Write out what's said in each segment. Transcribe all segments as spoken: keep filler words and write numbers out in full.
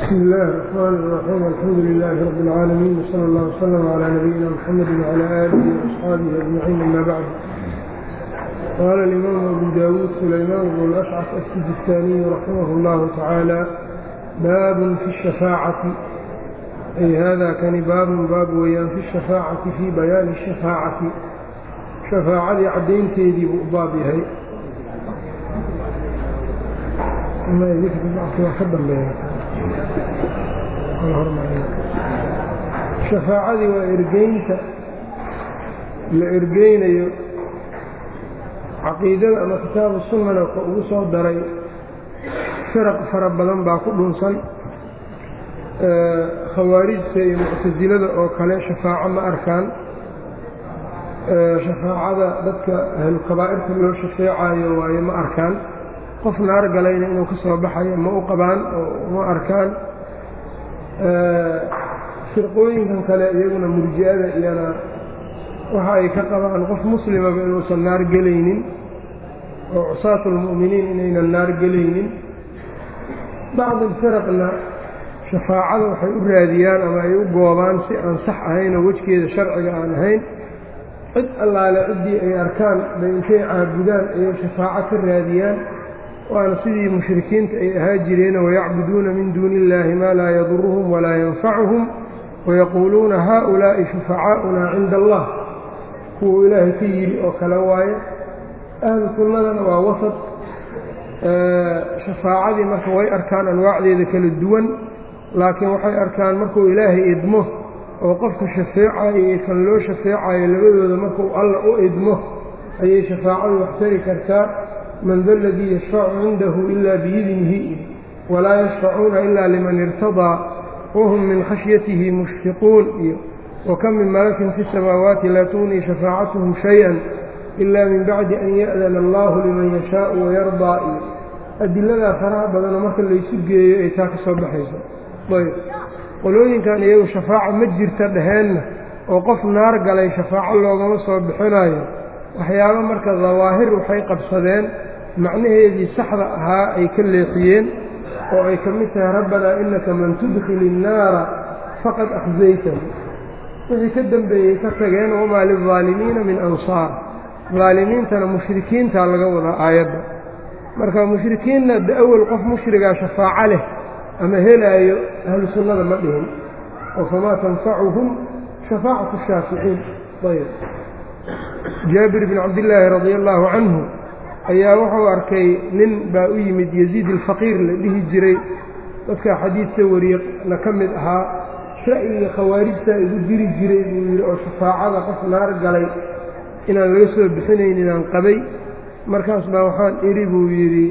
بسم الله الرحمن الرحيم. الحمد لله رب العالمين، وصلى الله وسلم على نبينا محمد وعلى آله وأصحابه أجمعين. أما بعد، قال الإمام أبو داود سليمان بن الأشعث السجستاني رحمه الله تعالى: باب في الشفاعة، أي هذا كان باب باب ويان في الشفاعة، في بيان الشفاعة. شفاعة عدين تيدي بأبابها ما يذكر الله حبا بها shafaacadii waa ergeynta la ergeynayo. caqiidada ama kitaabu sunnana wuxuu ugu soo daray firaq fara badan baa ku dhunsan. khawaarijta iyo muctasilada oo kale shafaaco ma arkaan. shafaacada dadka ahlulkabaa'irta loo shafeecayo waayo ma arkaan. qof naar galayna inuu ka soo baxayo ma u qabaan oo ma arkaan. firqooyinkan kale iyaguna murji'ada iyana waxa ay ka qabaan qof muslimaba inuusan naar gelaynin, oo cusaatu lmu'miniin inaynan naar gelaynin. bacd alfiraqna shafaacada waxay u raadiyaan ama ay u goobaan si aan sax ahayn oo wejgeeda sharciga aan ahayn. cid allaale ciddii ay arkaan bay intay caabudaan ayay shafaaco ka raadiyaan, waana sidii mushrikiinta ay ahaa jireen: wayacbuduuna min duuni illaahi maa laa yaduruhum walaa yanfacuhum wayaquuluuna haaulaa'i shufacaa'unaa cinda allah. kuwuu ilaahay ka yidhi oo kale waaye. ahlu sunnadana waa wasad. shafaacadii marka way arkaan anwaacdeeda kala duwan, laakiin waxay arkaan markuu ilaahay idmo oo qofka shafeecayo iyo kan loo shafeecayo labadooda markuu alla u idmo ayay shafaacadu wax tari kartaa. man da aladii yashfacu cindahu ilaa biidnihi walaa yashfacuuna ilaa liman irtadaa wahum min khashyatihi mushfiquun iyo wakam min malakin fi samaawaati laa tugnii shafaacatuhum shay-an ilaa min bacdi an ya'dana allahu liman yashaau wayardaa iyo adiladaa faraha badanoo marka laysu geeyo ay taa ka soo baxayso. ayb qolooyinkan iyagu shafaaco ma jirta dheheenna oo qof naar galay shafaaco loogama soo bixinayo. waxyaabo marka dawaahir waxay qabsadeen macnaheedii saxda ahaa ay ka leexiyeen, oo ay ka mid tahay rabbanaa innaka man tudkhili innaara faqad akhzaytahu. wixii ka dembeeyey ka tageen: wamaa lildaalimiina min ansaar. daalimiintana mushrikiintaa laga wadaa aayadda. marka mushrikiinna de awel qof mushrigaa shafaaco leh ama helaayo ahlu sunnada ma dhihin, oo famaa tanfacuhum shafaacatu shaaficiin. ayb jaabir bn cabdillaahi radia allaahu canhu ayaa wuxuu arkay nin baa u yimid yaziid alfaqiir la dhihi jiray, dadka xadiidka wariyana ka mid ahaa. ra'yiga khawaarijtaa igu jiri jiray buu yidhi, oo shafaacada qof naar galay inaan laga soo bixinayn inaan qabay. markaas baa waxaan idhi buu yidhi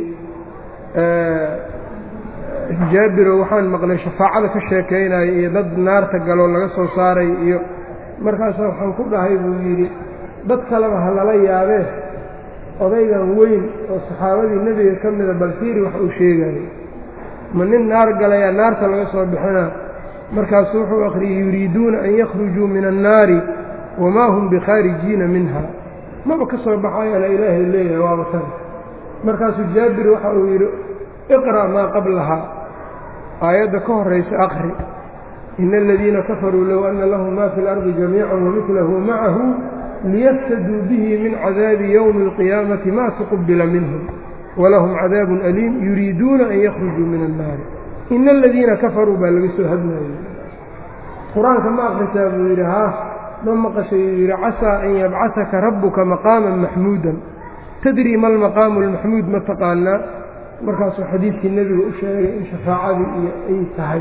jaabiro waxaan maqlay shafaacada ka sheekaynayo iyo dad naarta galoo laga soo saaray iyo markaasa waxaan ku dhahay buu yidhi, dad kaleba ha lala yaabee odaygan weyn oo saxaabadii nebiga ka mida balfiiri wax uu sheegayo. ma nin naar galayaa naarta laga soo bixinaa? markaasu wuxuu akhriyey: yuriiduuna an yakhrujuu min annaari wamaa hum bikhaarijiina minha. maba ka soo baxayaana ilaahay leeyahay waaba tan. markaasuu jaabir waxa uu yidhi: iqra' maa qablahaa, aayadda ka horraysa aqri. ina aladiina kafaruu low anna lahum maa fi اlardi jamiican wamidlahu macahu liyaftaduu bihi min cadaabi yowmi اlqiyaamati ma tuqubila minhum walahum cadaabun aliim yuriiduuna an yakhrujuu min annaari. ina aladiina kafaruu baa laga soo hadlayay. qur-aanka ma akrisaa buu yidhi, haa ma maqashay yuu yidhi, casaa an yabcahaka rabbuka maqaaman maxmuudan. tadrii ma almaqaamu almaxmuud ma taqaanaa? markaasuu xadiidkii nebiga u sheegay in shafaacadii iyo ay tahay.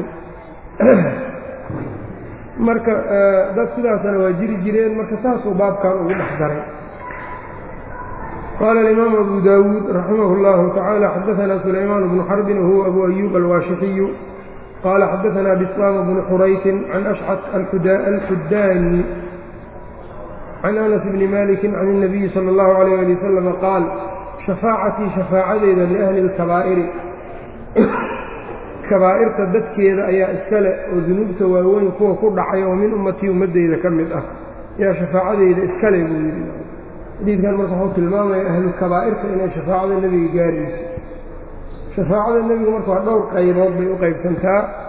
marka dad sidaasana waa jiri jireen. marka saasuu baabkan ugu dhex daray. qaala alimaamu abu daawuud raximah اllahu tacaala: xadaanaa sulaymaan bnu xarbin wahuwa abu ayuub alwaashixiyu qaala xadaanaa bislaam bnu xuraytin can ashcat alxudaani can anas bni maliki can الnabiyi salى اllahu alayh ali wasalam qaal: shafaacatii shafaacadeyda liahli اlkabaa'iri, kabaa'irta dadkeeda ayaa iskale oo dunuubta waaweyn kuwa ku dhacay oo min ummatii ummaddeyda ka mid ah yaa shafaacadeyda iskale buu yidhi. xadiidkan marka wuxuu tilmaamaya ahlulkabaa'irta inay shafaacada nebiga gaarayso. shafaacada nebigu marka waa dhowr qaybood bay u qaybsantaa.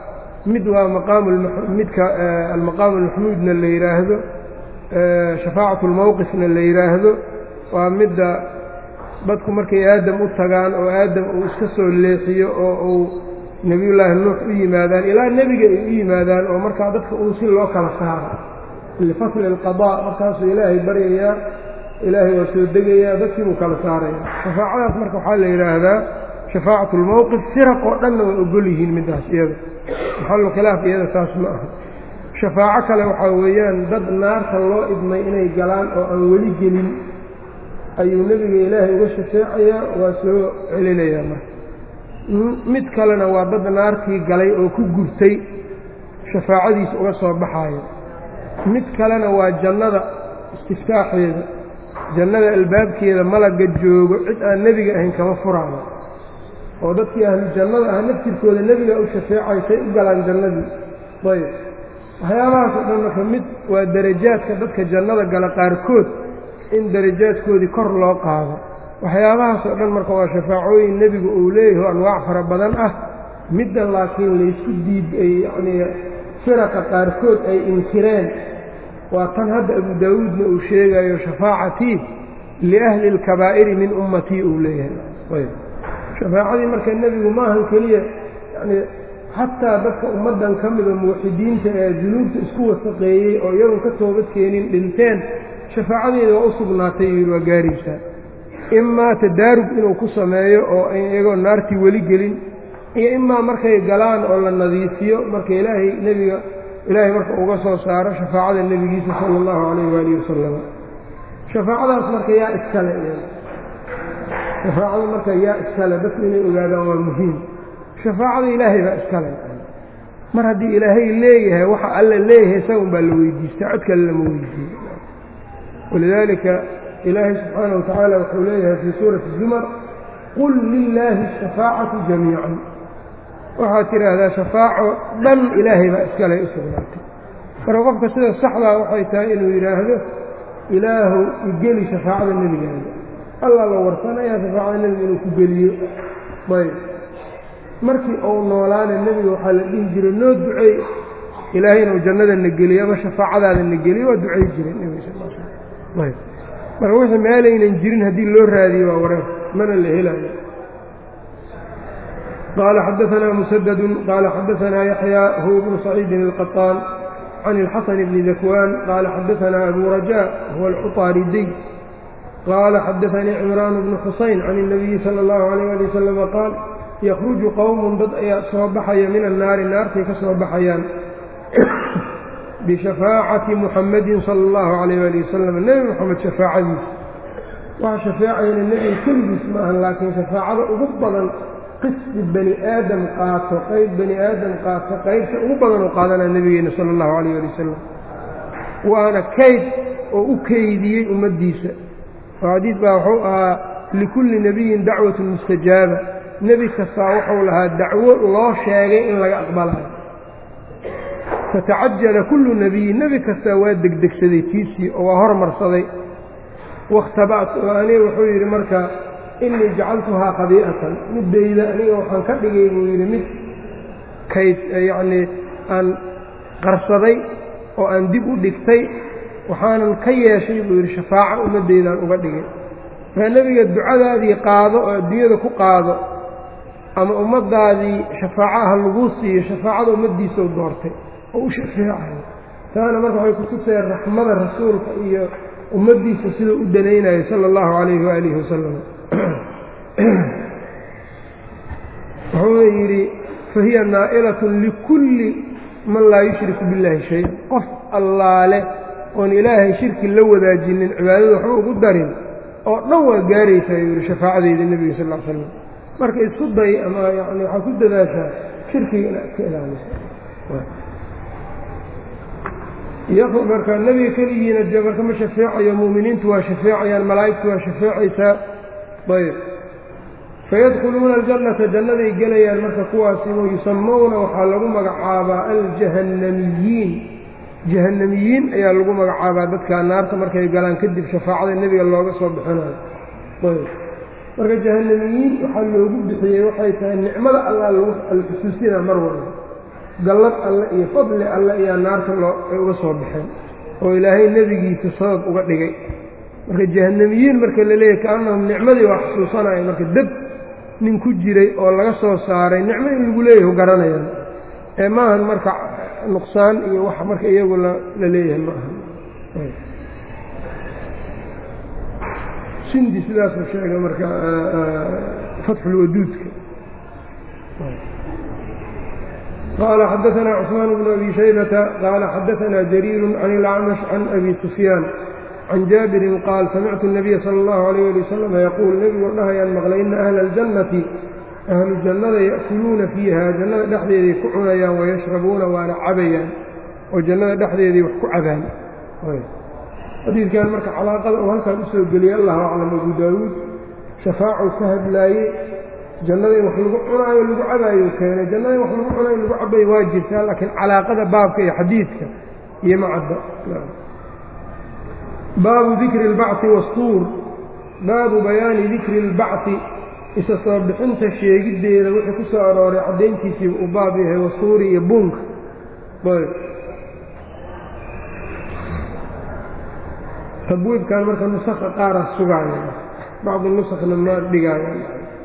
mid waa maqaamu midka almaqaamu almaxmuudna la yidhaahdo shafaacatu lmowqifna la yidhaahdo waa midda dadku markay aadam u tagaan oo aadam uu iska soo leexiyo oo uu nebiyullaahi nuux u yimaadaan ilaa nebiga ay u yimaadaan oo markaa dadka uu si loo kala saaro lifasli alqadaa markaasuu ilaahay baryayaa ilaahay waa soo degayaa dadkii buu kala saaraya shafaacadaas marka waxaa la yidhaahdaa shafaacatu lmowqif firaq oo dhanna waa ogol yihiin middaas iyada maxallu khilaaf iyada taas ma aha shafaaco kale waxaa weeyaan dad naarta loo idmay inay galaan oo aan weli gelin ayuu nebiga ilaahay uga shafeecayaa waa soo celinayaa marka mid kalena waa dad naartii galay oo ku gurtay shafaacadiisa uga soo baxaaya mid kalena waa jannada istiftaaxeeda jannada albaabkeeda malagga joogo cid aan nebiga ahayn kama furaayo oo dadkii ahlu jannada ah naftirkooda nebiga u shafeecay say u galaan jannadii ayb waxyaabahaas oo dhan marka mid waa darajaadka dadka jannada gala qaarkood in darajaadkoodii kor loo qaado waxyaabahaas oo dhan marka waa shafaacooyin nebigu uu leeyaho anwaac fara badan ah middan laakiin laysku diid ay yacnii firaqa qaarkood ay inkireen waa tan hadda abu daawuudna uu sheegayo shafaacatii liahli اlkabaa'iri min ummatii uu leeyahay ayb shafaacadii marka nebigu maahan keliya yacnii xataa dadka ummaddan ka mida muwaxidiinta ee dunuubta isku wasaqeeyey oo iyagun ka toobad keenin dhinteen shafaacadeeda waa u sugnaatay yidhi waa gaaraysaa imaa tadaarug inuu ku sameeyo oo iyagoo naartii weli gelin iyo imaa markay galaan oo la nadiifiyo marka ilaahay nebiga ilaahay marka uga soo saaro shafaacada nebigiisa sala allahu calayh waalihi wasalam shafaacadaas marka yaa iskale shafaacada marka yaa iskale dadku inay ogaadaan waa muhiim shafaacada ilaahay baa iskale mar haddii ilaahay leeyahay waxa alla leeyahay isagun baa la weydiistaa cod kale lama weydiiyo walidaalika ilaahay subxaanahu watacaala wuxuu leeyahay fii suurati zumar qul lilaahi ashafaacatu jamiican waxaad tidhaahdaa shafaaco dhan ilaahay baa iskale u sugnaatay marka qofka sida saxdaa waxay tahay inuu yidhaahdo ilaahu igeli shafaacada nebigaada allah la warsanayaa shafaacada nebiga inuu ku geliyo ayb markii uu noolaana nebiga waxaa la dhihi jiray noo duceey ilaahay inuu jannada na geliyo ama shafaacadaada na geliyo waa ducay jiray nebiga sal l slam ayb marka wixii meelaynan jirin haddii loo raadiyo waa wareer mana la helayo qaala xadaanaa musadadu qaala xadaanaa yaxyaa huwa bnu saciidin alqaطaan can ilxasan bni dakwaan qaala xadaanaa abu rajaa huwa alxuطaaridiy qaala xadaanii cimraan bnu xusayn can الnabiyi salى اllahu alayh ali wasalama qaal yakruju qowmun dad ayaa soo baxaya min annaari naartay ka soo baxayaan bishafaacati muxamadin sala allahu calayh waali wasalam nebi moxamed shafaacadiisa waxa shafeecayana nebiga keligiis ma ahan laakiin shafaacada ugu badan qisdi bani aadam qaato qayb bani aadam qaato qaybta ugu badan oo qaadanaa nebigeena sala allahu calayh waali wasalam waana kayd oo u keydiyey ummaddiisa oo xadiid baa wuxuu ahaa likulli nebiyin dacwatun mustajaaba nebi kastaa wuxuu lahaa dacwo loo sheegay in laga aqbalayo fatacajala kullu nebiyin nebi kastaa waa degdegsaday tiisii oo waa hormarsaday wakhtaba'tu aniga wuxuu yidhi marka innii jacaltuhaa qadii'atan middayda aniga waxaan ka dhigay buu yidhi mid kayd yacnii aan qarsaday oo aan dib u dhigtay waxaanan ka yeeshay buu yidhi shafaaco ummaddaydaan uga dhigay markaa nebiga ducadaadii qaado oo adduunyada ku qaado ama ummaddaadii shafaacaha laguu siiyo shafaacada ummaddiisau doortay oo u shafeecayo taana marka waxay kutusee raxmada rasuulka iyo ummaddiisa siduu u danaynayo sala allahu calayhi waalihi wasalam wuxuuna yidhi fahiya naa'ilatun likulli man laa yushriku biاllaahi shay qof allaale oon ilaahay shirki la wadaajinin cibaadada waxba ugu darin oo dhan waa gaaraysaa yuu yihi shafaacadeyda nebiga sal l slam marka isku day ama yani waxaa ku dadaashaa shirkiga inaad ka ilaaliso marka nebiga keligiina dee marka ma shafeecayo mu'miniintu waa shafeecayaan malaa'igtu waa shafeecaysaa ayb fayadkhuluuna aljannata jannaday gelayaan marka kuwaasi yusamawna waxaa lagu magacaabaa aljahannamiyiin jahannamiyiin ayaa lagu magacaabaa dadkaa naarta markay galaan kadib shafaacada nebiga looga soo bixinayo ayb marka jahannamiyiin waxaa loogu bixiyey waxay tahay nicmada allah lagu alxusuusina mar walba gallad alle iyo fadli alle ayaa naarta loo ay uga soo baxeen oo ilaahay nebigiisa sabab uga dhigay marka jahannamiyiin marka la leeyahay kaannahum nicmadii waa xusuusanaya marka deb nin ku jiray oo laga soo saaray nicmo in lagu leeyahay u garanayaan ee maahan marka nuqsaan iyo wax marka iyagu la leeyahay ma aha sindi sidaasuu sheegay marka fatxulwaduudka qaala xadaanaa cusmaan bnu abi shaybata qaala xadaanaa jariiru can ilacmash can abi sufyaan can jaabirin qaal samictu الnabiya salى اllahu alayh ali wasalam yaquul nebigoo dhahayaan maqlay ina ahla اljannati ahlu jannada ya'kuluuna fiiha jannada dhexdeeday ku cunayaan wayashrabuuna waana cabayaan oo jannada dhexdeeday wax ku cabaan xadiidkan marka calaaqada uu halkaan usoo geliyay allahu aclam abu daawuud shafaacu ka hadlaayey jannada in wax lagu cunaayo lagu cabaayo keenay jannada in wax lagu cunaayo lagu cabayo waa jirtaa laakiin calaaqada baabka iyo xadiidka iyo macadda baabu dikri اlbacثi waasuur baabu bayaani dikri اlbacثi isa soo bixinta sheegiddeeda wixii ku soo arooray caddayntiisiiba uu baab yahay wasuuri iyo buunka tabwiibkan marka nusakha qaara sugaaya bacdi nusakna ma dhigaayaan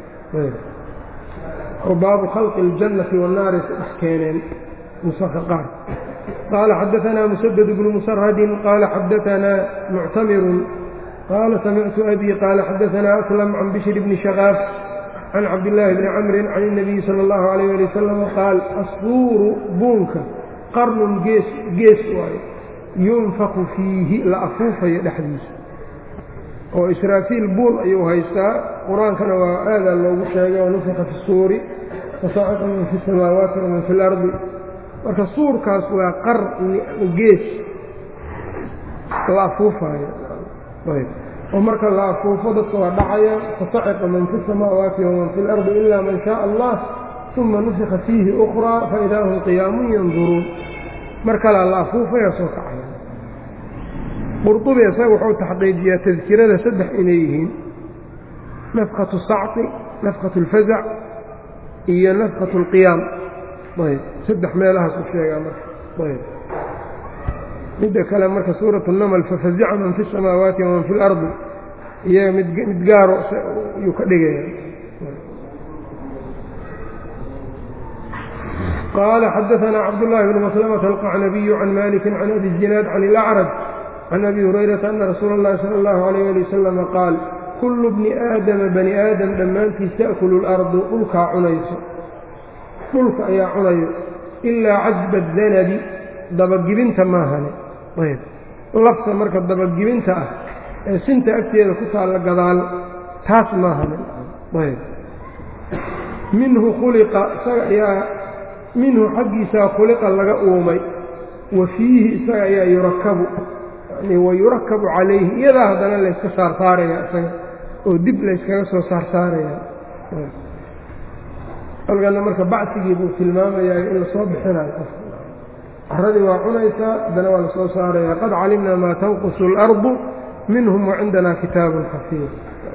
oo baabu khalqi اljannati wannaari ku dhex keeneen nusakha qaar qaala xadaanaa musadad bnu musarhadin qaala xadaanaa muctamirun qaala samictu abi qaala xadaanaa aslam can bishr bni shaqaaf can cabdillaahi bni camrin can الnabiyi salى اllahu alayh ali wasalam qaal asfuuru buunka qarnun gees gees waayo yunfaku fiihi la afuufayo dhexdiisa oo israafiil buun ayuu haystaa qur-aankana waa aadaa loogu sheegay oo nufika fi suuri fasaciqa man fi samaawaati waman fi اlardi marka suurkaas waa qar gees la afuufayo oo marka la afuufo dadka waa dhacaya fasaciqa man fi samaawaati waman fi اlardi ila man shaء allah uma nufika fiihi ukraa faidaa hum qiyaamun yanduruun mar kalea la afuufaya soo kacaya qurطubi isaga wuxuu taxqiijiyaa tadkirada saddex inay yihiin nafkatu sacti nafkatu اlfazac iyo nafkatu اlqiyaam ayb saddex meelahaas u sheegaa marka ayb midda kale marka suuraة الnml fafazica man fi الsamaawaati waman fi اlardi iyaga mid mid gaaro yuu ka dhigaya qaala xadaanaa cabdالlahi bn maslamة alqacnabiyu can maliki can abi الzinaad can اlأcraj can abi hurayrata ana rasuula اllahi salى اllahu عalayh ali wasalama qaal kullu bni aadama bani aadam dhammaantiis ta'kulu اlardu dhulkaa cunayso dhulka ayaa cunayo ilaa casba adanabi dabagibinta maahane ayb lafta marka dabagibinta ah ee sinta agteeda ku taalla gadaal taas maahane ayb minhu khuliqa isaga ayaa minhu xaggiisaa khuliqa laga uumay wa fiihi isaga ayaa yurakabu yani wayurakabu calayhi iyadaa haddana layska saarsaaraya isaga oo dib layskaga soo saarsaaraya halkana marka bacsigii buu tilmaamayaa in lasoo bixinayo qofka caradii waa cunaysaa haddana waa lasoo saaraya qad calimnaa maa tanqusu اlardu minhum wacindana kitaabun xafiid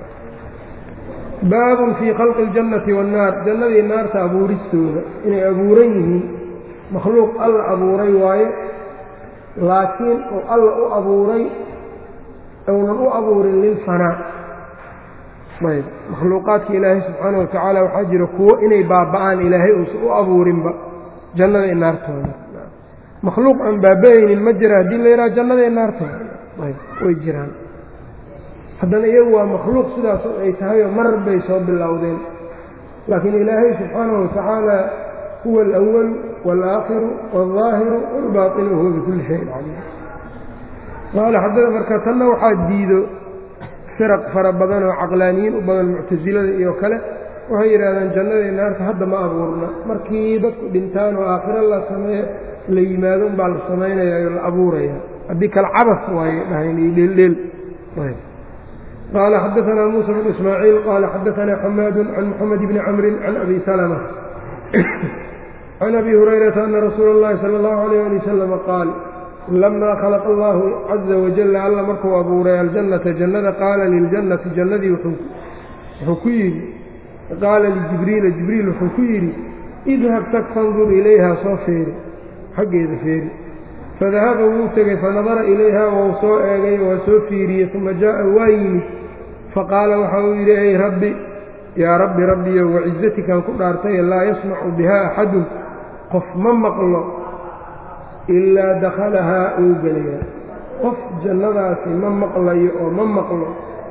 baabun fii khalqi اljannati waannaar jannadii naarta abuuristooda inay abuuran yihiin makhluuq alla abuuray waaye laakiin uu alla u abuuray uunan u abuurin lilfanaa ayb makhluuqaadka ilaahay subxaana wa tacaala waxaa jira kuwo inay baaba'aan ilaahay uusan u abuurinba jannada i naartooda makhluuq aan baaba'aynin ma jira haddii la yidhaha jannada i naartooda ayb way jiraan haddana iyagu waa makhluuq sidaas ay tahayoo mar bay soo bilowdeen laakiin ilaahay subxaanahu wa tacaala huwa alأwal wاlآakhiru wاlظaahiru wاlbaaطinu huwa bikulli shayin caliim qaala xaddada marka tanna waxaa diido firaq fara badan oo caqlaaniyiin u badan muctasilada iyo kale waxay yidhahdeen jannadii naarta hadda ma abuurna markii dadku dhintaan oo aakhiro la sameeyo la yimaado unbaa la samaynaya oo la abuuraya haddii kale cabas waaye dhahayn iyo dheeldheel qaala xadaanaa muusa bnu ismaaciil qaala xadaanaa xamaadu can moxamed bni camrin can abi salma can abi hurayrata ana rasuula اllahi salى اllahu alayh ali wasalam qaal lamaa khalaqa allahu caza wajalla alla markuu abuuray aljannata jannada qaala liljannati jannadii wuxuu ku yidhi qaala lijibriila jibriil wuxuu ku yidhi idhab tag fandur ilayhaa soo feeri xaggeeda feeri fadahaba wuu tegey fanadara ilayhaa wou soo eegay waa soo fiiriyey uma jaa'a waa yimid faqaala waxa uu yidhi ey rabbi yaa rabbi rabbiyo wacizatikan ku dhaartaye laa yasmacu bihaa axadun qof ma maqlo ilaa dakhalahaa uu gelaya qof jannadaasi ma maqlayo oo ma maqlo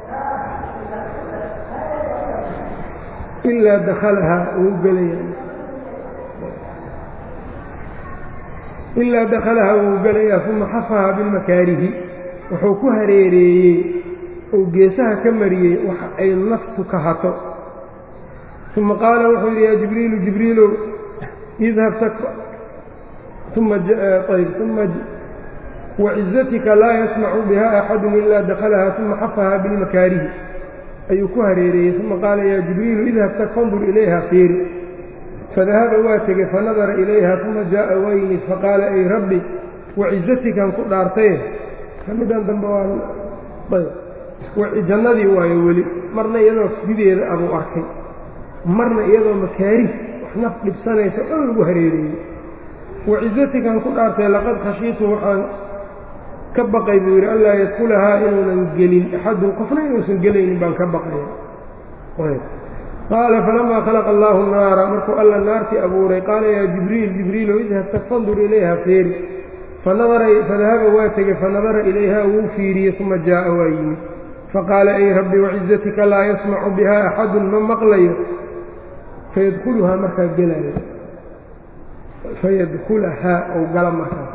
ilaa dakhalahaa uu gelaya ilaa dakhalahaa wuu gelayaa uma xafahaa bilmakaarihi wuxuu ku hareereeyey ou geesaha ka mariyey wax ay naftu ka hato uma qaala wuxuu yidhi yaa jibriilu jibriilow idhab tak uma ayb uma wacizatika laa yasmacu biha axadun ilaa dakhalahaa uma xafahaa bilmakaarihi ayuu ku hareereeyey uma qaala yaa jibriilu idhab tak fandur ilayha fiiri fadahaba waa tegey fanadara ilayha uma jaa'a waa yimid faqaala ay rabbi wacizatikan ku dhaartaye kamidan dambe waa jannadii waayo weli marna iyadoo sideeda abuu arkay marna iyadoo makaarih wax naf dhibsanaysa dhan lagu hareereeyey wacizatikan ku dhaartay laqad khashiitu waxaan ka baqay buu yidhi anlaa yadkulahaa inuunan gelin axadun qofna inuusan gelaynin baan ka baqaya qaala falamaa khalaqa allaahu naara markuu alla naartii abuuray qaala yaa jibriil jibriilow idhab tag fandur ilayha feeri fadahaba waa tegey fanadara ilayha wuu fiiriyey uma jaa'a waa yimid faqaala ay rabbi wacizatika laa yasmacu biha axadun ma maqlayo fayadkuluhaa markaa gelaayo fayadkulahaa ou gala markaas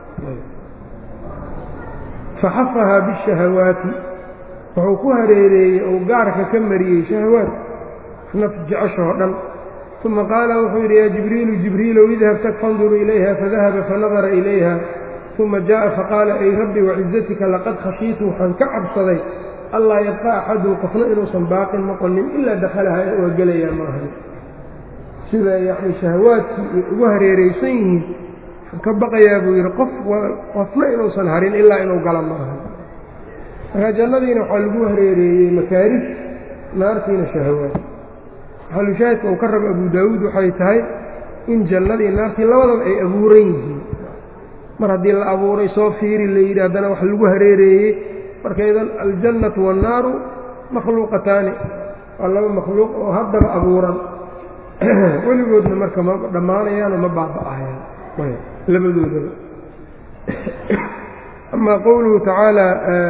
faxafahaa bishahawaati wuxuu ku hareereeyey ou gaarka ka mariyey shahawaat naf jeceshoo dhan uma qaala wuxuu yidhi yaa jibriilu jibriilow idhab tag fandur ilayha fadahaba fanadara ilayha uma jaa'a faqaala ay rabbi wacizatika laqad khashiitu waxaan ka cabsaday allaa yabqa axadun qofna inuusan baaqin noqonin ilaa dakhalahaa waa gelayaa maahan sida yacni shahawaadkii ay ugu hareeraysan yihiin waxaan ka baqayaa buu yidhi qof qofna inuusan harin ilaa inuu gala maahan markaa jannadiina waxaa lagu hareereeyey makaarih naartiina shahawaad xalushaahidka uu ka rabo abu daawuud waxay tahay in jannadii naartii labadaba ay abuuran yihiin mar haddii la abuuray soo fiiri la yidhi haddana wax lagu hareereeyey marka idan aljannatu waannaaru makhluuqataani waa laba makhluuq oo haddaba abuuran weligoodna marka ma dhammaanayaanoo ma baaba'ayaan labadoodaba amaa qowluhu tacaala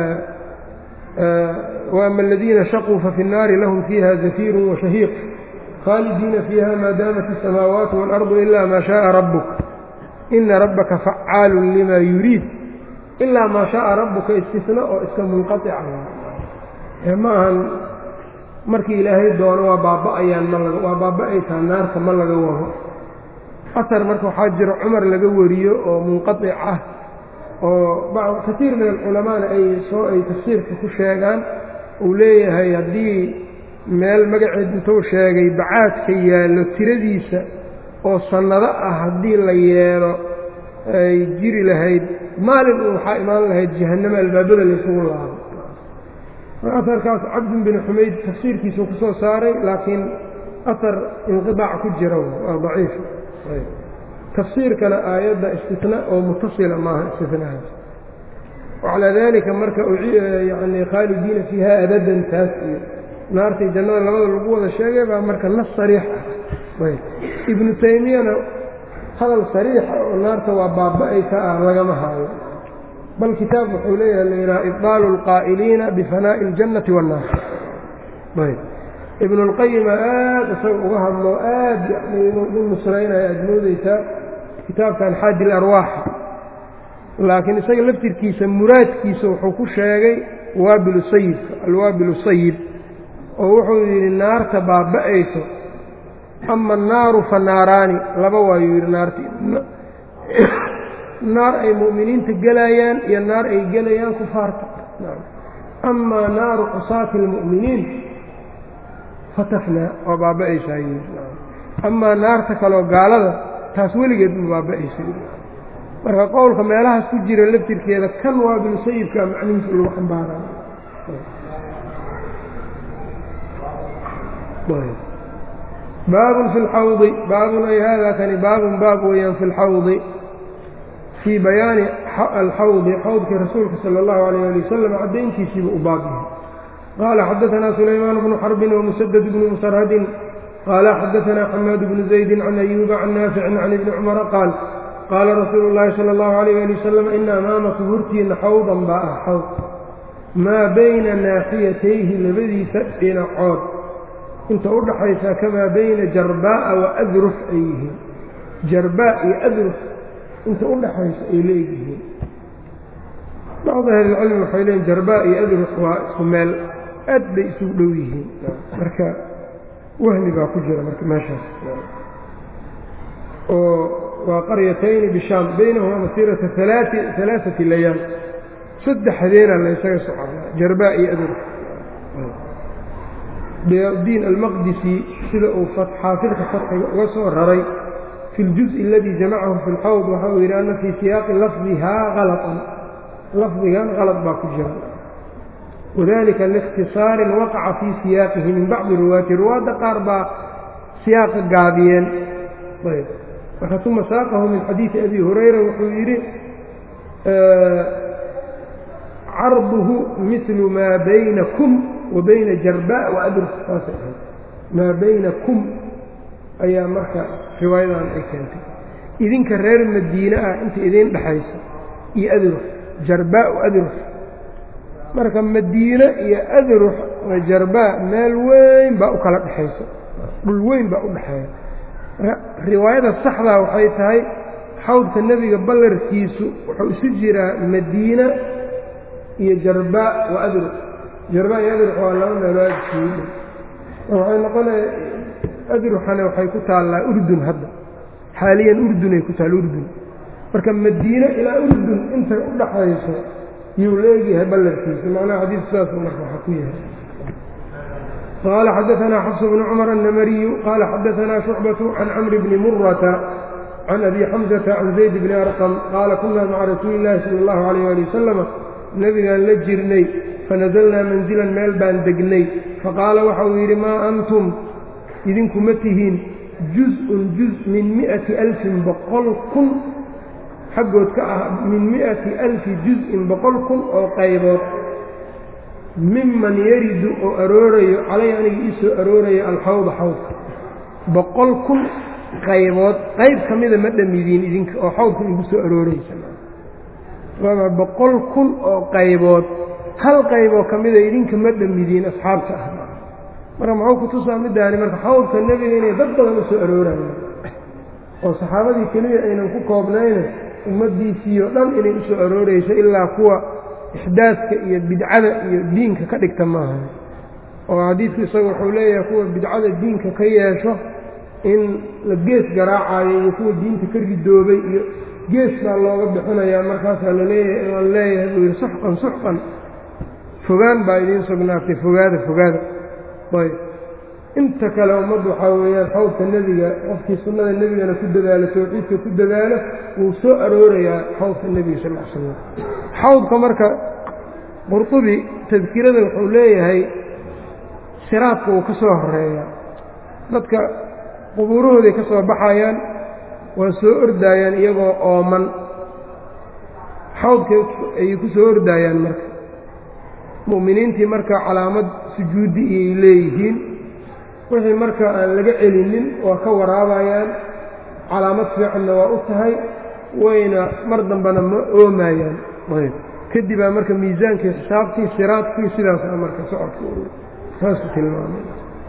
waama aladiina shaquu fafi nnaari lahum fiiha zafiirun washahiiq khaalidiina fiiha maa daamat asamaawaatu waalardu ilaa maa shaaa rabbuk ina rabbaka facaalun limaa yuriid ilaa maa shaaa rabbuka istisna oo iska munqatica ma ahan markii ilaahay doono waa baaba'ayaan ma laga waa baaba'aysaa naarta ma laga wado asar marka waxaa jiro cumar laga wariyo oo munqatic ah oo katiir min alculamaana ay soo ay tafsiirka ku sheegaan uu leeyahay haddii meel magaceed intuu sheegay bacaadka yaallo tiradiisa oo sannado ah haddii la yeelo ay jiri lahayd maalin uu waxaa imaan lahayd jahannama albaabada laysugu laabo asarkaas cabdin bin xumayd tafsiirkiisuu ku soo saaray laakiin asar inqidaac ku jira waa daciif tafsiirkana aayadda istisna oo mutasila maaha istisnahaas wacalaa daalika marka yani khaalidiina fiiha abadan taas iyo naartii jannada labada lagu wada sheegay baa marka nas sariix ah ibnu taymiyana hadal sariixa oo naarta waa baaba'aysa ah lagama haayo bal kitaab wuxuu leeyahay la yidhaha ibdaalu alqaa'iliina bifanaa'i اljannati waannaar ibnu اlqayima aad isaga uga hadlo aad yani u nusraynaya aad moodeysaa kitaabkan xaaji ilarwaax laakiin isaga laftirkiisa muraadkiisa wuxuu ku sheegay waabilu sayidka alwaabilu sayid oo wuxuu yidhi naarta baaba'ayso ama annaaru fa naaraani laba waayuu yidhi naartii naar ay mu'miniinta gelayaan iyo naar ay gelayaan kufaarta amaa naaru qusaati almu'miniin fatafnaa waa baaba'aysaa yidhi amaa naarta kaloo gaalada taas weligeed ma baaba'aysa marka qowlka meelahaas ku jira laftirkeeda kan waa bilusayibka macnihiisa lagu xambaaraayo baabun fi lxawdi baabun ay hada kani baabun baab weeyaan fi lxawdi fii bayaani alxawdi xawdkii rasuulka sala allahu alayh ali wasalam caddayntiisiiba u baab yahay qaala xadaanaa sulaymaan bnu xarbin wamusadad bnu musarhadin qaala xadaanaa xamaad bnu zaydin can ayuuba can naaficin can ibni cumara qaal qaala rasuulu llaahi sala allahu alayh ali wasalam ina amaamakum hortiina xawdan baa ah xawd maa bayna naaxiyatayhi labadiisa dhinacood inta u dhaxaysaa kamaa bayna jarbaa'a wa adruf ay yihiin jarbaa iyo adruf inta u dhaxaysa ay leeyihiin bacdu ahlilcilmi waxay leeyiin jarbaa iyo adruf waa isku meel aad bay isugu dhow yihiin marka wahmi baa ku jira marka meeshaas oo waa qaryatayni bishaam baynahumaa masiirata alaaati layaal saddex hadeena la ysaga soconaa jarbaa iyo adruf diin almaqdisi sida uu xaafidka farxiga uga soo raray fi اljuzءi aladii jamacahu fi اlxawd waxa uu yidhi ana fii siyaaqi lafdihaa kalطan lafdigan kalad baa ku jira wadalika liikhtisaarin waqaca fii siyaaqihi min bacdi ruwaati ruwaadda qaar baa siyaaqa gaabiyeen ayb marka uma saaqahu min xadiidi abi hurayra wuxuu yidhi carduhu milu maa baynakum wa bayna jarbaa wa adruf saasay ahayd maa baynakum ayaa marka riwaayadan ay keentay idinka reer madiine ah inta idiin dhexaysa iyo adruf jarbaa u adruf marka madiine iyo adruf jarbaa meel weyn baa u kala dhexaysa dhul weyn baa u dhexeeya riwaayada saxdaa waxay tahay xawdka nebiga ballarkiisu wuxuu isu jiraa madiina iyo jarbaa wa adruf jarbaa iyo adrux waa laba meelood isugu dhow waxay noqonaya adruxana waxay ku taallaa urdun hadda xaaliyan urdunay ku taalla urdun marka madiine ilaa urdun intay u dhaxayso yuu leegyahay ballarkiisa macnaha xadiisku saasuu marka waxa ku yahay qaala xadaanaa xafs bnu cumar annamariyu qaala xadaanaa shucbatu can camri bni murata can abi xamsata can zayd bni arqam qaala kunaa maca rasuuli illaahi sala allahu alayh ali wasalama nebigaan la jirnay fanazalnaa manzilan meel baan degnay faqaala waxa uu yidhi maa antum idinku ma tihiin juz-un juz min mi'ati alfin boqol kun xaggood ka ah min mi'ati alfi juz-in boqol kun oo qaybood miman yaridu oo aroorayo calay aniga ii soo aroorayo alxawda xawdka boqol kun qaybood qayb ka mida ma dhamidiin idinka oo xawdka igu soo arooraysa waaba boqol kun oo qaybood hal qayboo ka mida idinka ma dhamidiin asxaabta ah marka muxuu ku tusaa midaani marka xawdka nebiga inay dad badan u soo aroorayaan oo saxaabadii keliya aynan ku koobnayna ummaddiisiioo dhan inay u soo aroorayso ilaa kuwa ixdaaska iyo bidcada iyo diinka ka dhigta maaha oo xadiidku isaga wuxuu leeyahay kuwa bidcada diinka ka yeesho in la gees garaacayo iyo kuwa diinta ka ridoobay iyo gees baa looga bixinayaa markaasaa laleeyahay aan leeyahay buu yidhi suxqan suxqan fogaan baa idiin sugnaatay fogaada fogaada ayb inta kale ummaddu waxaa weeyaan xawdka nebiga qofkii sunnada nebigana ku dadaalo tawxiidka ku dadaalo wuu soo aroorayaa xawdka nebiga sal l slam xawdka marka qurtubi tadkirada wuxuu leeyahay siraadka wuu ka soo horeeyaa dadka qubuurahooday ka soo baxayaan waa soo ordaayaan iyagoo ooman xawdka ayay ku soo ordaayaan marka mu'miniintii marka calaamad sujuudi iyay leeyihiin wixii marka aan laga celinin waa ka waraabayaan calaamad fiicanna waa u tahay wayna mar dambena ma oomayaan ayb kadibaa marka miisaankii xisaabtii siraadkii sidaasa marka socodka saasuu tilmaamay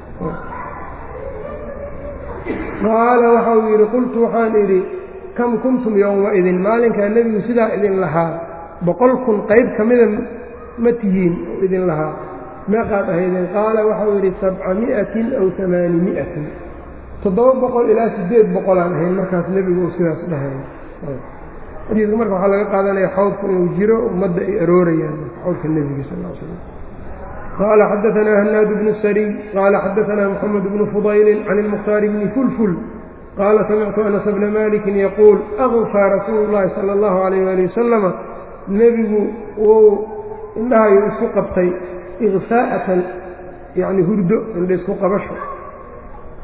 qaala waxa uu yidhi qultu waxaan idhi kam kuntum yowmaidin maalinkaa nebigu sidaa idin lahaa boqol kun qayb ka mida ma tihiin oo idin lahaa meeqaad ahaydeen qaala waxau yidhi sabca mi'atin aw amaani mi'atin toddoba boqol ilaa siddeed boqolaan ahayn markaas nebigu uu sidaas dhahaya xadiidka marka waxaa laga qaadanaya xawdku inuu jiro ummadda ay aroorayaan xawdka nebiga sal l slam qaala xadaanaa hanaad bnu sariy qaala xadaanaa moxamed bnu fudaylin can ilmukhtaari bni fulful qaala samictu anas bna malikin yaquul akfaa rasuulu llahi sala allahu alayh ali wasalama nebigu wuu indhahayu isku qabtay ikfaa'atan yacni hurdo indha isku qabasho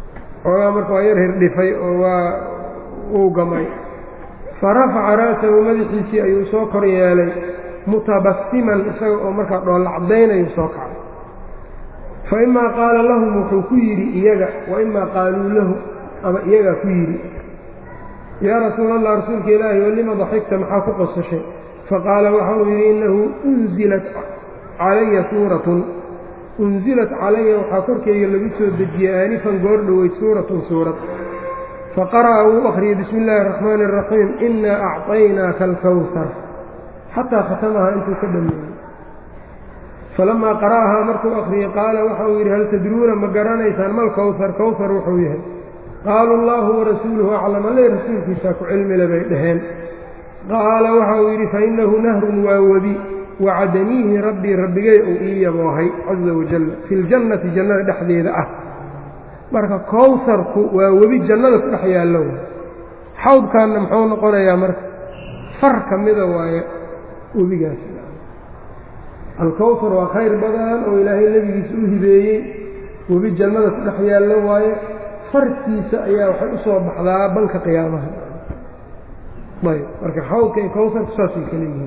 xoogaa marka waa yar hirdhifay oo waa uu gamay farafaca ra'sahu madaxiisii ayuu soo kor yeelay mutabasiman isaga oo markaa dhoolla caddaynayuu soo kacay fa imaa qaala lahum wuxuu ku yidhi iyaga wa imaa qaaluu lahu ama iyagaa ku yidhi yaa rasuula allah rasuulka ilaahi walima daxigta maxaa ku qosashay faqaala waxa uu yidhi innahu unzilat calaya suuratun unzilat calaya waxaa korkeyga lagu soo dejiyey aanifan goor dhoweyd suuratun suurad faqara'a wuu akhriyey bismi illaahi araxmaani araxiim innaa acطaynaaka alkawsar xataa khatamahaa intuu ka dhameeyey falamaa qara'ahaa markuu akhriyey qaala waxa uu yidhi hal tadruuna ma garanaysaan mal kawsar kawsar wuxuu yahay qaaluu allaahu warasuuluhu aclam alle rasuulkiisaa ku cilmile bay dhaheen qaala waxa uu yidhi fainnahu nahrun waa webi wacadaniihi rabbii rabbigay uu ii yaboohay caza wajal fi ljannati jannada dhexdeeda ah marka kawsarku waa webi jannada ku dhex yaallo xawdkaanna muxuu noqonayaa marka far ka mida waaye webigaas alkawsar waa khayr badan oo ilaahay nebigiisa u hibeeyey webi jannada ku dhex yaallo waaye farkiisa ayaa waxay u soo baxdaa banka qiyaamaha ayb marka xawdka iyo kawsarku saasay kala yihiin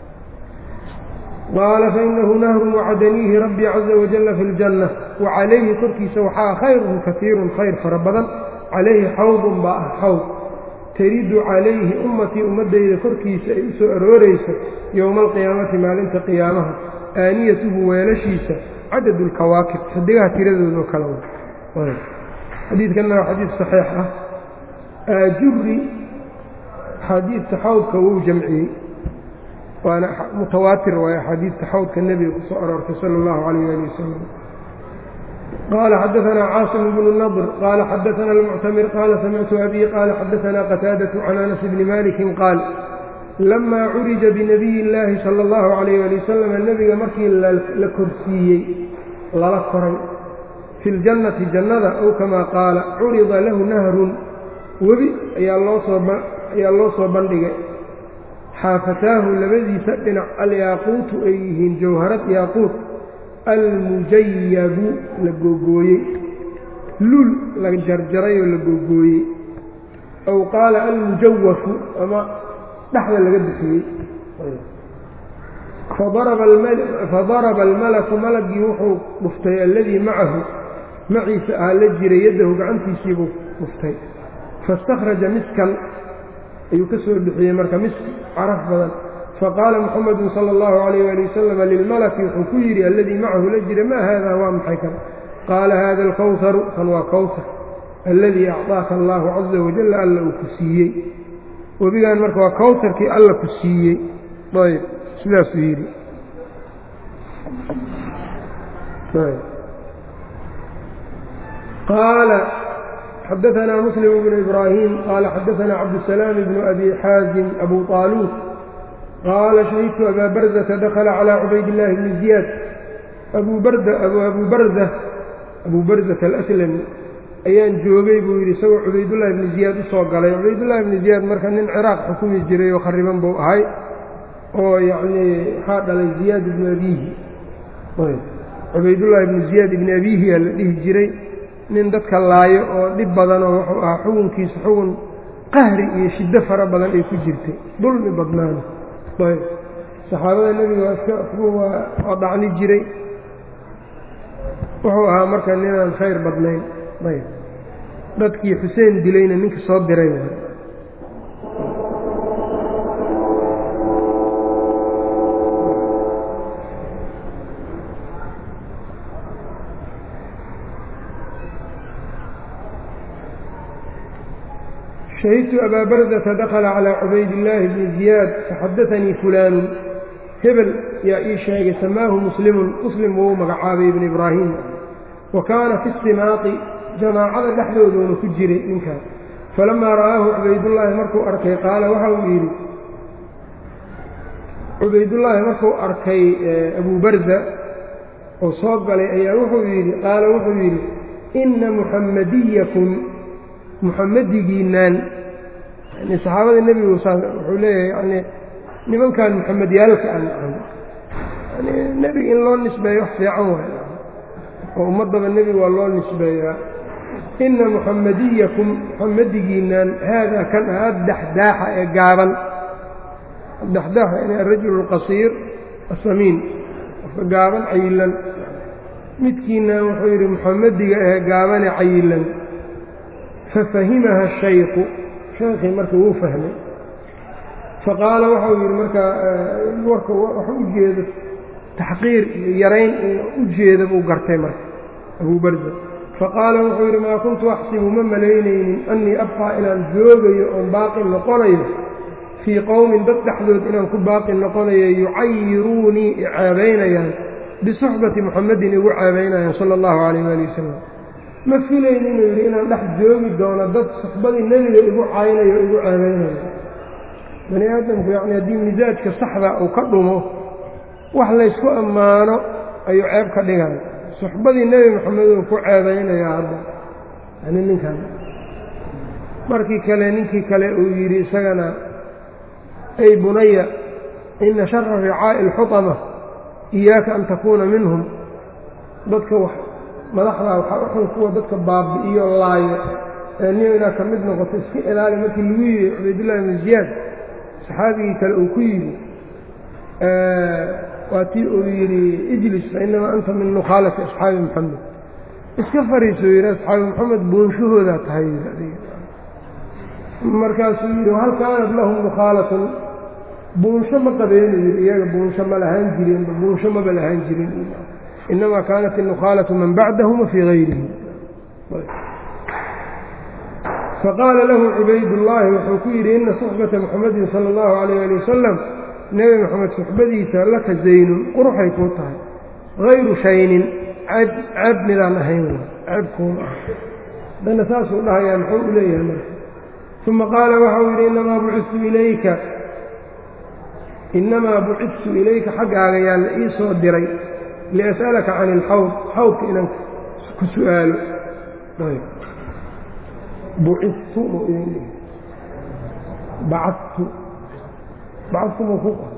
qaala fainahu nahrun wacadaniihi rabbii caza wajalla fi ljanna wacalayhi korkiisa waxaa khayrun kaiirun khayr fara badan calayhi xawdun baa ah xawd taridu calayhi ummatii ummaddayda korkiisa ay u soo aroorayso yowma alqiyaamati maalinta qiyaamaha aaniyatuhu weelashiisa cadadu lkawaakib xidigaha tiradoodoo kale w xadiidkanna waa xadiid saxiix ah aajuri axaadiidta xawdka wuu jamciyey waana mutawaatir waay axaadiidta xawdka nebiga ku soo aroortay sala allahu calayh ali wasalam qaala xadaanaa caasim bnu nadr qaala xadaana almuctamir qaala samictu abii qaala xadaanaa qataadatu can anas bni malikin qaal lamaa curija binabiyi illaahi sala allahu calayh ali wasalam nebiga markii la korsiiyey lala koray fi ljannati jannada ow kamaa qaala curida lahu nahrun webi ayaa loosoayaa loo soo bandhigay xaafataahu labadiisa dhinac alyaaquutu ay yihiin jawharad yaaquut almujayabu la googooyey lul la jarjarayoo la googooyey aw qaala almujawafu ama dhexda laga bixiyey fadaraba almalaku malagii wuxuu dhuftay alladii macahu maciisa ahaa la jiray yaddahu gacantiisiibuu dhuftay faاstakhraja miskan ayuu ka soo bixiyey marka misk caraf badan faqaala muxamadu sala allahu calayh ali wasalam lilmalaki wuxuu ku yidhi alladii macahu la jira maa haadaa waa maxay kan qaala hada alkawsaru kan waa kawsar alladii acطaaka allahu caza wajalla alla uu ku siiyey webigaan marka waa kawsarkii alla ku siiyey ayb sidaasuu yidhi qaala xadaanaa muslim bnu ibraahim qaala xadaanaa cabdusalaam bnu abi xaazim abu طaaluut qaala shahidtu abaa barzata dakala calىa cubaydillaahi bni ziyaad abuu barza abuu barzata alaslami ayaan joogay buu yidhi isagoo cubaydullaahi bni ziyaad u soo galay cubaydullaahi bni ziyaad marka nin ciraaq xukumi jiray oo khariban buu ahay oo yacnii waxaa dhalay ziyaad ibnu abiihi cubaydullaahi ibnu ziyaad ibni abiihi aa la dhihi jiray nin dadka laayo oo dhib badanoo wuxuu ahaa xukunkiisa xugun qahri iyo shiddo fara badan ay ku jirtay dulmi badnaana ayb saxaabada nebiga waa iska waa dhacni jiray wuxuu ahaa marka ninaan khayr badnayn ayb dadkii xuseen dilayna ninka soo diray shahidtu abaa barzata dakala calىa cubaydillaahi bni ziyaad faxadaanii fulaanu hebel yaa ii sheegay samaahu muslimun muslim wuu magacaabay ibnu ibraahim wa kaana fi simaaqi jamaacada dhexdooduuna ku jiray ninkaas falamaa ra'aahu cubaydullaahi markuu arkay qaala waxa uu yidhi cubaydullaahi markuu arkay abuu barza oo soo galay ayaa wuxuu yidhi qaala wuxuu yidhi inna muxammadiyakum muxamadigiinaan yani saxaabada nebigu wuxuu leeyahay yani nimankan muxamedyaalka aan yani nebiga in loo nisbeeyo wax fiican waay oo ummaddaba nebiga waa loo nisbeeyaa ina muxamadiyakum muxamadigiinaan haadaa kan ah addaxdaaxa ee gaaban addaxdaaxa in arajulu alqasiir asamiin qofka gaaban cayilan midkiinaan wuxuu yidhi muxamadiga ee gaabane cayilan fafahimaha shaykhu sheekii marka wuu fahmay faqaala waxau yidhi markaa warka wax u jeedo taxqiir iyo yarayn u jeeda buu gartay marka abuu barza faqaala wuxuu yidhi maa kuntu axsibu ma malaynaynin annii abqaa inaan joogayo oon baaqi noqonayo fii qowmin dad dhexdood inaan ku baaqi noqonayo yucayiruunii icaabaynayaan bisuxbati muxamadin igu caabaynayaan sala allahu calayh waali wasalam ma filayn inuu yidhi inaan dhex joogi doono dad suxbadii nebiga igu caynayo o igu caabaynayo bani aadamku yacni haddii misaajka saxda uu ka dhumo wax laysku ammaano ayuu ceeb ka dhigan suxbadii nebi moxamed uu ku ceebaynayaa hadda yani ninkan markii kale ninkii kale uu yidhi isagana ay bunaya ina shara ricaa'i alxutama iyaaka an takuuna minhum dadka wax madaxdaa waxaa u xun kuwa dadka baabi'iyo laayo ee niyo inaad ka mid noqoto iska ilaali markii lagu yidhi cubaydullahi ibnu ziyaad saxaabigii kale uu ku yidhi waa tii uu yidhi ijlis fa inamaa anta min nukhaalati asxaabi moxamed iska fariisuu yidhi asxaabi moxamed buunshahoodaa tahay markaasuu yidhi hal kaanat lahum nukhaalatun buunsho ma qabeenuu yidhi iyaga buunsho ma lahaan jirin buunsho maba lahaan jirin inamaa kaanat الnukhaalatu man bacdahum wafii gayrihim faqaala lahu cubaydullaahi wuxuu ku yidhi ina suxbata muxamadin sala allahu calayh ali wasalam nebi moxamed suxbadiisa laka zaynun quruxay kuu tahay hayru shaynin ceeb midaan ahayn ceebkuuma ah haddana saasuu dhahayaa muxuu u leeyahay marka uma qaala waxau yidhi inamaa bucidtu ilayka inamaa bucidtu ilayka xaggaaga yaa la ii soo diray lias'alaka can ilxawd xawdka inaan ku su'aalo bucidtu bacadtu bacadtu muu ku qor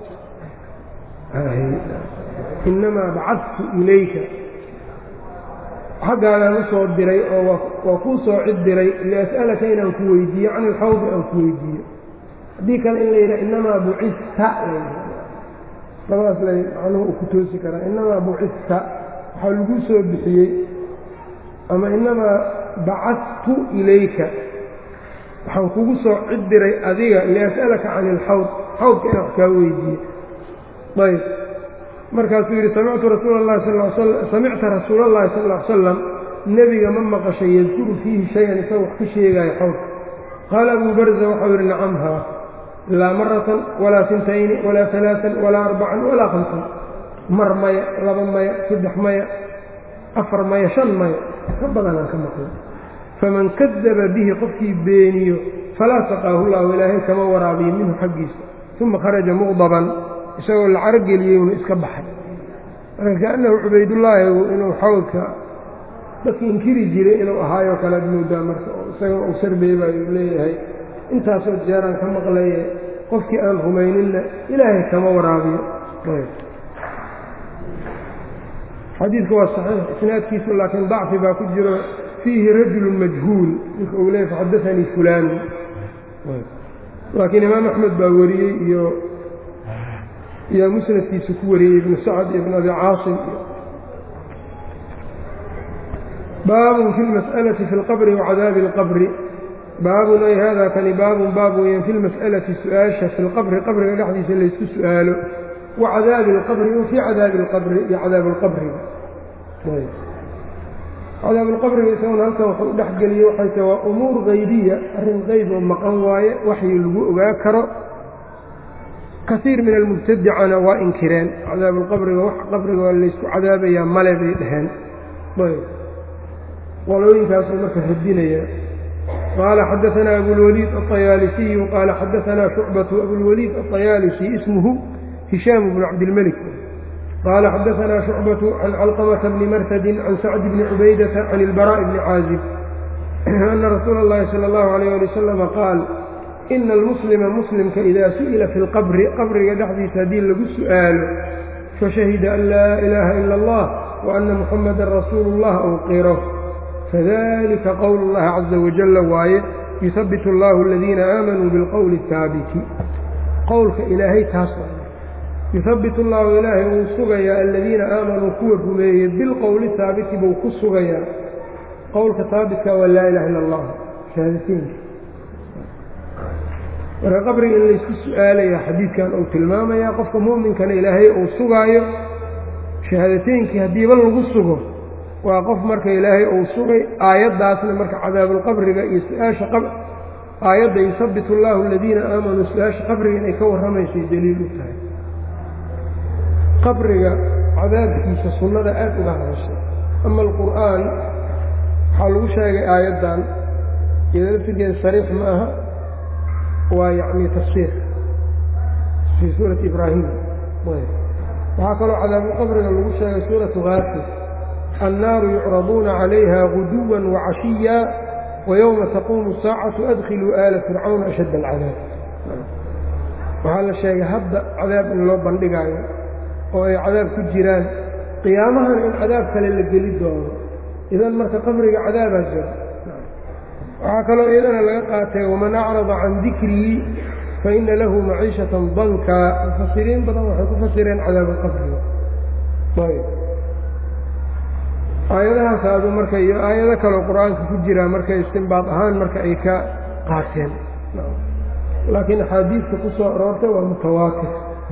inamaa bacadtu ilayka xaggaagaan u soo diray oo waa kuu soo cid diray lias'alaka inaan ku weydiiyo can ilxawdi aan ku weydiiyo haddii kale in la yidhaha inamaa bucidta labadaas la macnuhu uu ku toosi karaa inamaa bucidta waxaa lagu soo bixiyey ama inamaa bacadtu ilayka waxaan kugu soo cid diray adiga lias'alaka can ilxawd xawdka inaan wax kaa weydiiye ayb markaasuu yidhi samictu rasuula allahi sal samicta rasuula allahi sal ll ly slam nebiga ma maqashay yadkuru fiihi shay-an isagoo wax ka sheegaayo xawdka qaala abuu barza waxau yidhi nacam haa laa maratan walaa sintayni walaa alaaan walaa arbacan walaa hamsan mar maya laba maya saddex maya afar maya shan maya ka badanaan ka maqlay faman kadaba bihi qofkii beeniyo falaa saqaahu llahu ilaahay kama waraabiyo minhu xaggiisa uma kharaja muqdaban isagoo la carogeliyeyuna iska baxay marka kaannahu cubaydullaahi inuu xawdka dadkii inkiri jiray inuu ahaayoo kale ad moodaa marka oo isaga uu sarbeeba uu leeyahay intaasoo jeeraan ka maqlaye qofkii aan rumayninna ilaahay kama waraabiyo xadiidka waa saxiix isnaadkiisu laakiin dacfi baa ku jiro fiihi rajulu majhuul ninka uu leeyay faxadaanii fulaan laakiin imaam axmed baa wariyey iyo yaa musnadkiisa ku wariyey ibnu sacd ibn abi caasim baabun fi lmas'alati fi lqabri wacadaabi اlqabri baabun ay haadaa kani baabun baab weeyaan fi lmas'alati su-aasha fi lqabri qabriga dhexdiisa laysku su'aalo wa cadaabi alqabri o fii cadaabi alqabri iyo cadaabi alqabriga cadaabi alqabriga isaguna halkan wuxuu u dhexgeliyey waxay tahay waa umuur haybiya arrin qeyb oo maqan waaye waxii lagu ogaa karo kasiir min almubtadicana waa inkireen cadaabu alqabriga wax qabriga waa laysku cadaabayaa male bay dhaheen qolooyinkaasuu marka radinaya qaala xadaanaa abulwaliid aطayaalisiyu qaala xadaanaa shucbatu abulwaliid aطayaalisi ismuhu hishaam bnu cabdilmelik qaala xadaanaa shucbatu can calqamata bni marsadin can sacdi bni cubaydata can ilbaraa'i bni caazib ana rasuula اllahi salى اllahu alayh ali wasalama qaal ina almuslima muslimka idaa su'ila fi lqabri qabriga dhexdiisa haddii lagu su'aalo fashahida an laa ilaaha ila اllah wa ana muxamadan rasuulu اllah ou qiro fadalika qowlu اllahi caza wajala waaye yuhabitu اllahu aladiina aamanuu bilqowli الhaabiti qowlka ilaahay taas yuhabitu اllahu ilaahay wuu sugayaa aladiina aamanuu kuwa rumeeyey bilqowli haabiti buu ku sugayaa qowlka haabitka waa laa ilaha illa allah shahaadateynka marka qabriga in laysku su-aalaya xadiidkan uu tilmaamayaa qofka mu'minkana ilaahay uu sugaayo shahaadateynkii haddiiba lagu sugo waa qof marka ilaahay uu sugay aayaddaasna marka cadaabulqabriga iyo su-aasha aayadda yuhabitu allahu aladiina aamanuu su-aasha qabriga inay ka warramaysay daliil u tahay qabriga cadaabkiisa sunnada aad uga hadashay ama alqur'aan waxaa lagu sheegay aayaddan iyada laftirkeeda sariix ma aha waa yacni tafsiir fii suurati ibraahim waxaa kaloo cadaabuqabriga lagu sheegay suuratu haafir annaaru yucraduuna calayha guduwan wacashiya wayowma taquumu saacatu adkhiluu aala fircawna ashadda alcadaab waxaa la sheegay hadda cadaab in loo bandhigaayo oo ay cadaab ku jiraan qiyaamahana in cadaab kale la geli doono idan marka qabriga cadaabaa jira waxaa kaloo iyadana laga qaatay waman acrada can dikrii faina lahu maciishatan danka mufasiriin badan waxay ku fasireen cadaabuqabriga ayb aayadahaas adu marka iyo aayado kaleo qur-aanka ku jiraa marka istinbaad ahaan marka ay ka qaateen laakiin axaadiista ku soo aroortay waa mutawaatir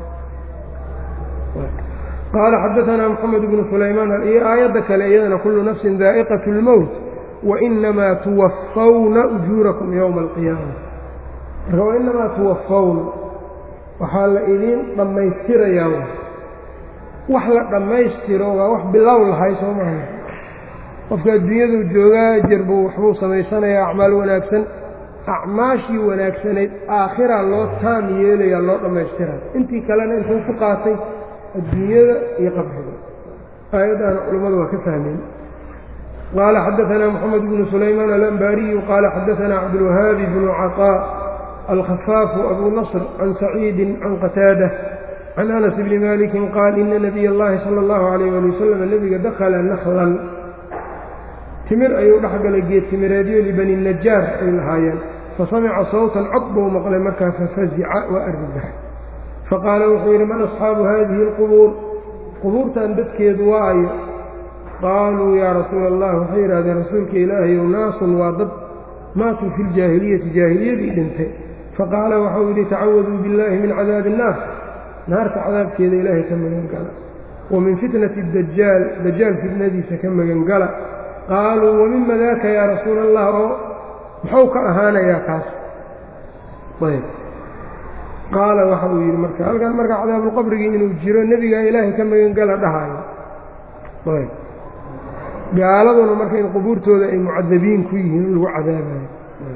qaala xadaanaa moxamed bnu sulaymaan iyo aayadda kale iyadana kullu nafsin daa'iqat اlmowt wainamaa tuwafawna ujuurakum yowma alqiyaama marka wainamaa tuwafawna waxaa la idiin dhammaystirayaa wax la dhammaystiro waa wax bilow lahay soo maaha qofka adduunyaduu joogaa jirbuu waxbuu samaysanayaa acmaal wanaagsan acmaashii wanaagsanayd aakhiraa loo taam yeelayaa loo dhammaystiraa intii kalena intuu ku qaatay adduunyada iyo qabriga aayaddaana culammadu waa ka fahmeen qaala xadaanaa moxamed bnu sulaymaan alanbaariyu qaala xadaanaa cabdulwahaabi bnu caطaa alkhafaafu abu nasr can saciidin can qataada can anas bni malikin qaal ina nabiy اllahi salى اllahu alayh ali wasalam nebiga dakhala naklan timir ayuu dhex galay geed timireedyo libani najaar ay lahaayeen fasamica sawtan cod buu maqlay markaa fafazica waa argagax faqaala wuxuu yidhi man asxaabu hadihi اlqubuur qubuurtan dadkeedu waayo qaaluu yaa rasuula allah waxay yidhahdeen rasuulka ilaahayow naasun waa dad maatuu fi ljaahiliyati jaahiliyadii dhintay faqaala waxau yidhi tacawaduu biاllahi min cadaabi الnaar naarta cadaabkeeda ilaahay ka magan gala wa min fitnati dajaal dajaal fitnadiisa ka magan gala qaaluu wamima daaka yaa rasuula allah oo muxuu ka ahaanayaa kaas ayb qaala waxa uu yidhi marka halkan marka cadaabulqabrigii inuu jiro nebigaa ilaahay ka magan gala dhahaayo ayb gaaladuna marka in qubuurtooda ay mucadabiin ku yihiin lagu cadaabayo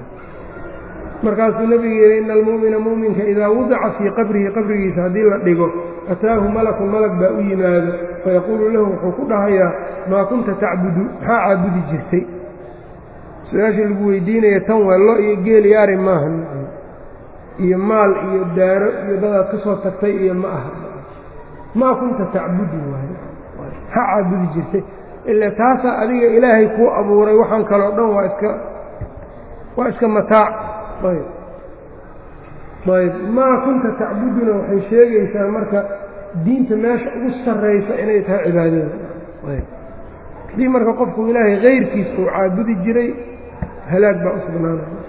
markaasuu nebigu yidhi ina almu'mina mu'minka idaa wudica fii qabrihi qabrigiisa haddii la dhigo ataahu malakun malag baa u yimaado fayaquulu lahu wuxuu ku dhahayaa maa kunta tacbudu maxaa caabudi jirtay su-aashii lagu weydiinaya tan wello iyo geel yaari maaha iyo maal iyo daaro iyo dadaad ka soo tagtay iyo ma aha maa kunta tacbudu waay maxaa caabudi jirtay ila taasaa adiga ilaahay kuu abuuray waxaan kaloo dhan waa iska waa iska mataac ayb ayb maa kunta tacbuduna waxay sheegaysaa marka diinta meesha ugu sarraysa inay tahay cibaadada ayb haddii marka qofku ilaahay kayrkiis uu caabudi jiray halaag baa u sugnaanaya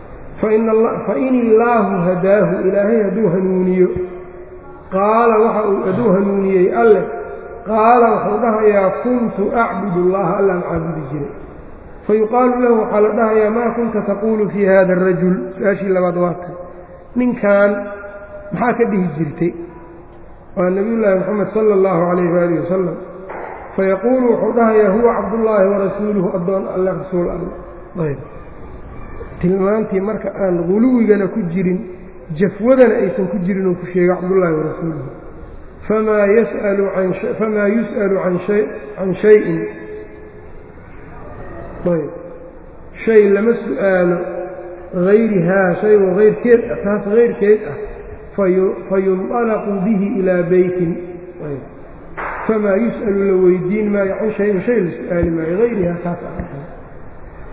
fain illaahu hadaahu ilaahay hadduu hanuuniyo qaala waxa uu hadduu hanuuniyey alleh qaala wuxuu dhahayaa kuntu acbudu allaha allaan caabudi jiray fayuqaalu lahu waxaa la dhahayaa maa kunta taquulu fii hada arajul su-aashii labaad waata ninkan maxaa ka dhihi jirtay waa nebiyullaahi moxamed sala allahu calayh waalihi wasalam fayaquulu wuxuu dhahayaa huwa cabdullaahi warasuuluhu addoon alle rasuul alle ayb tilmaantii marka aan guluwigana ku jirin jafwadana aysan ku jirin uu ku sheego cabdullaahi warasuuluhu famaa yas'alu an famaa yus'alu can shayin ayb shay lama su'aalo hayrihaa shaygo hayrkeed ah taas hayrkeed ah fayunطalaqu bihi ilaa beytin famaa yus'alu la weydiin maayo can shayin shay la su'aali maayo hayrihaa taas ah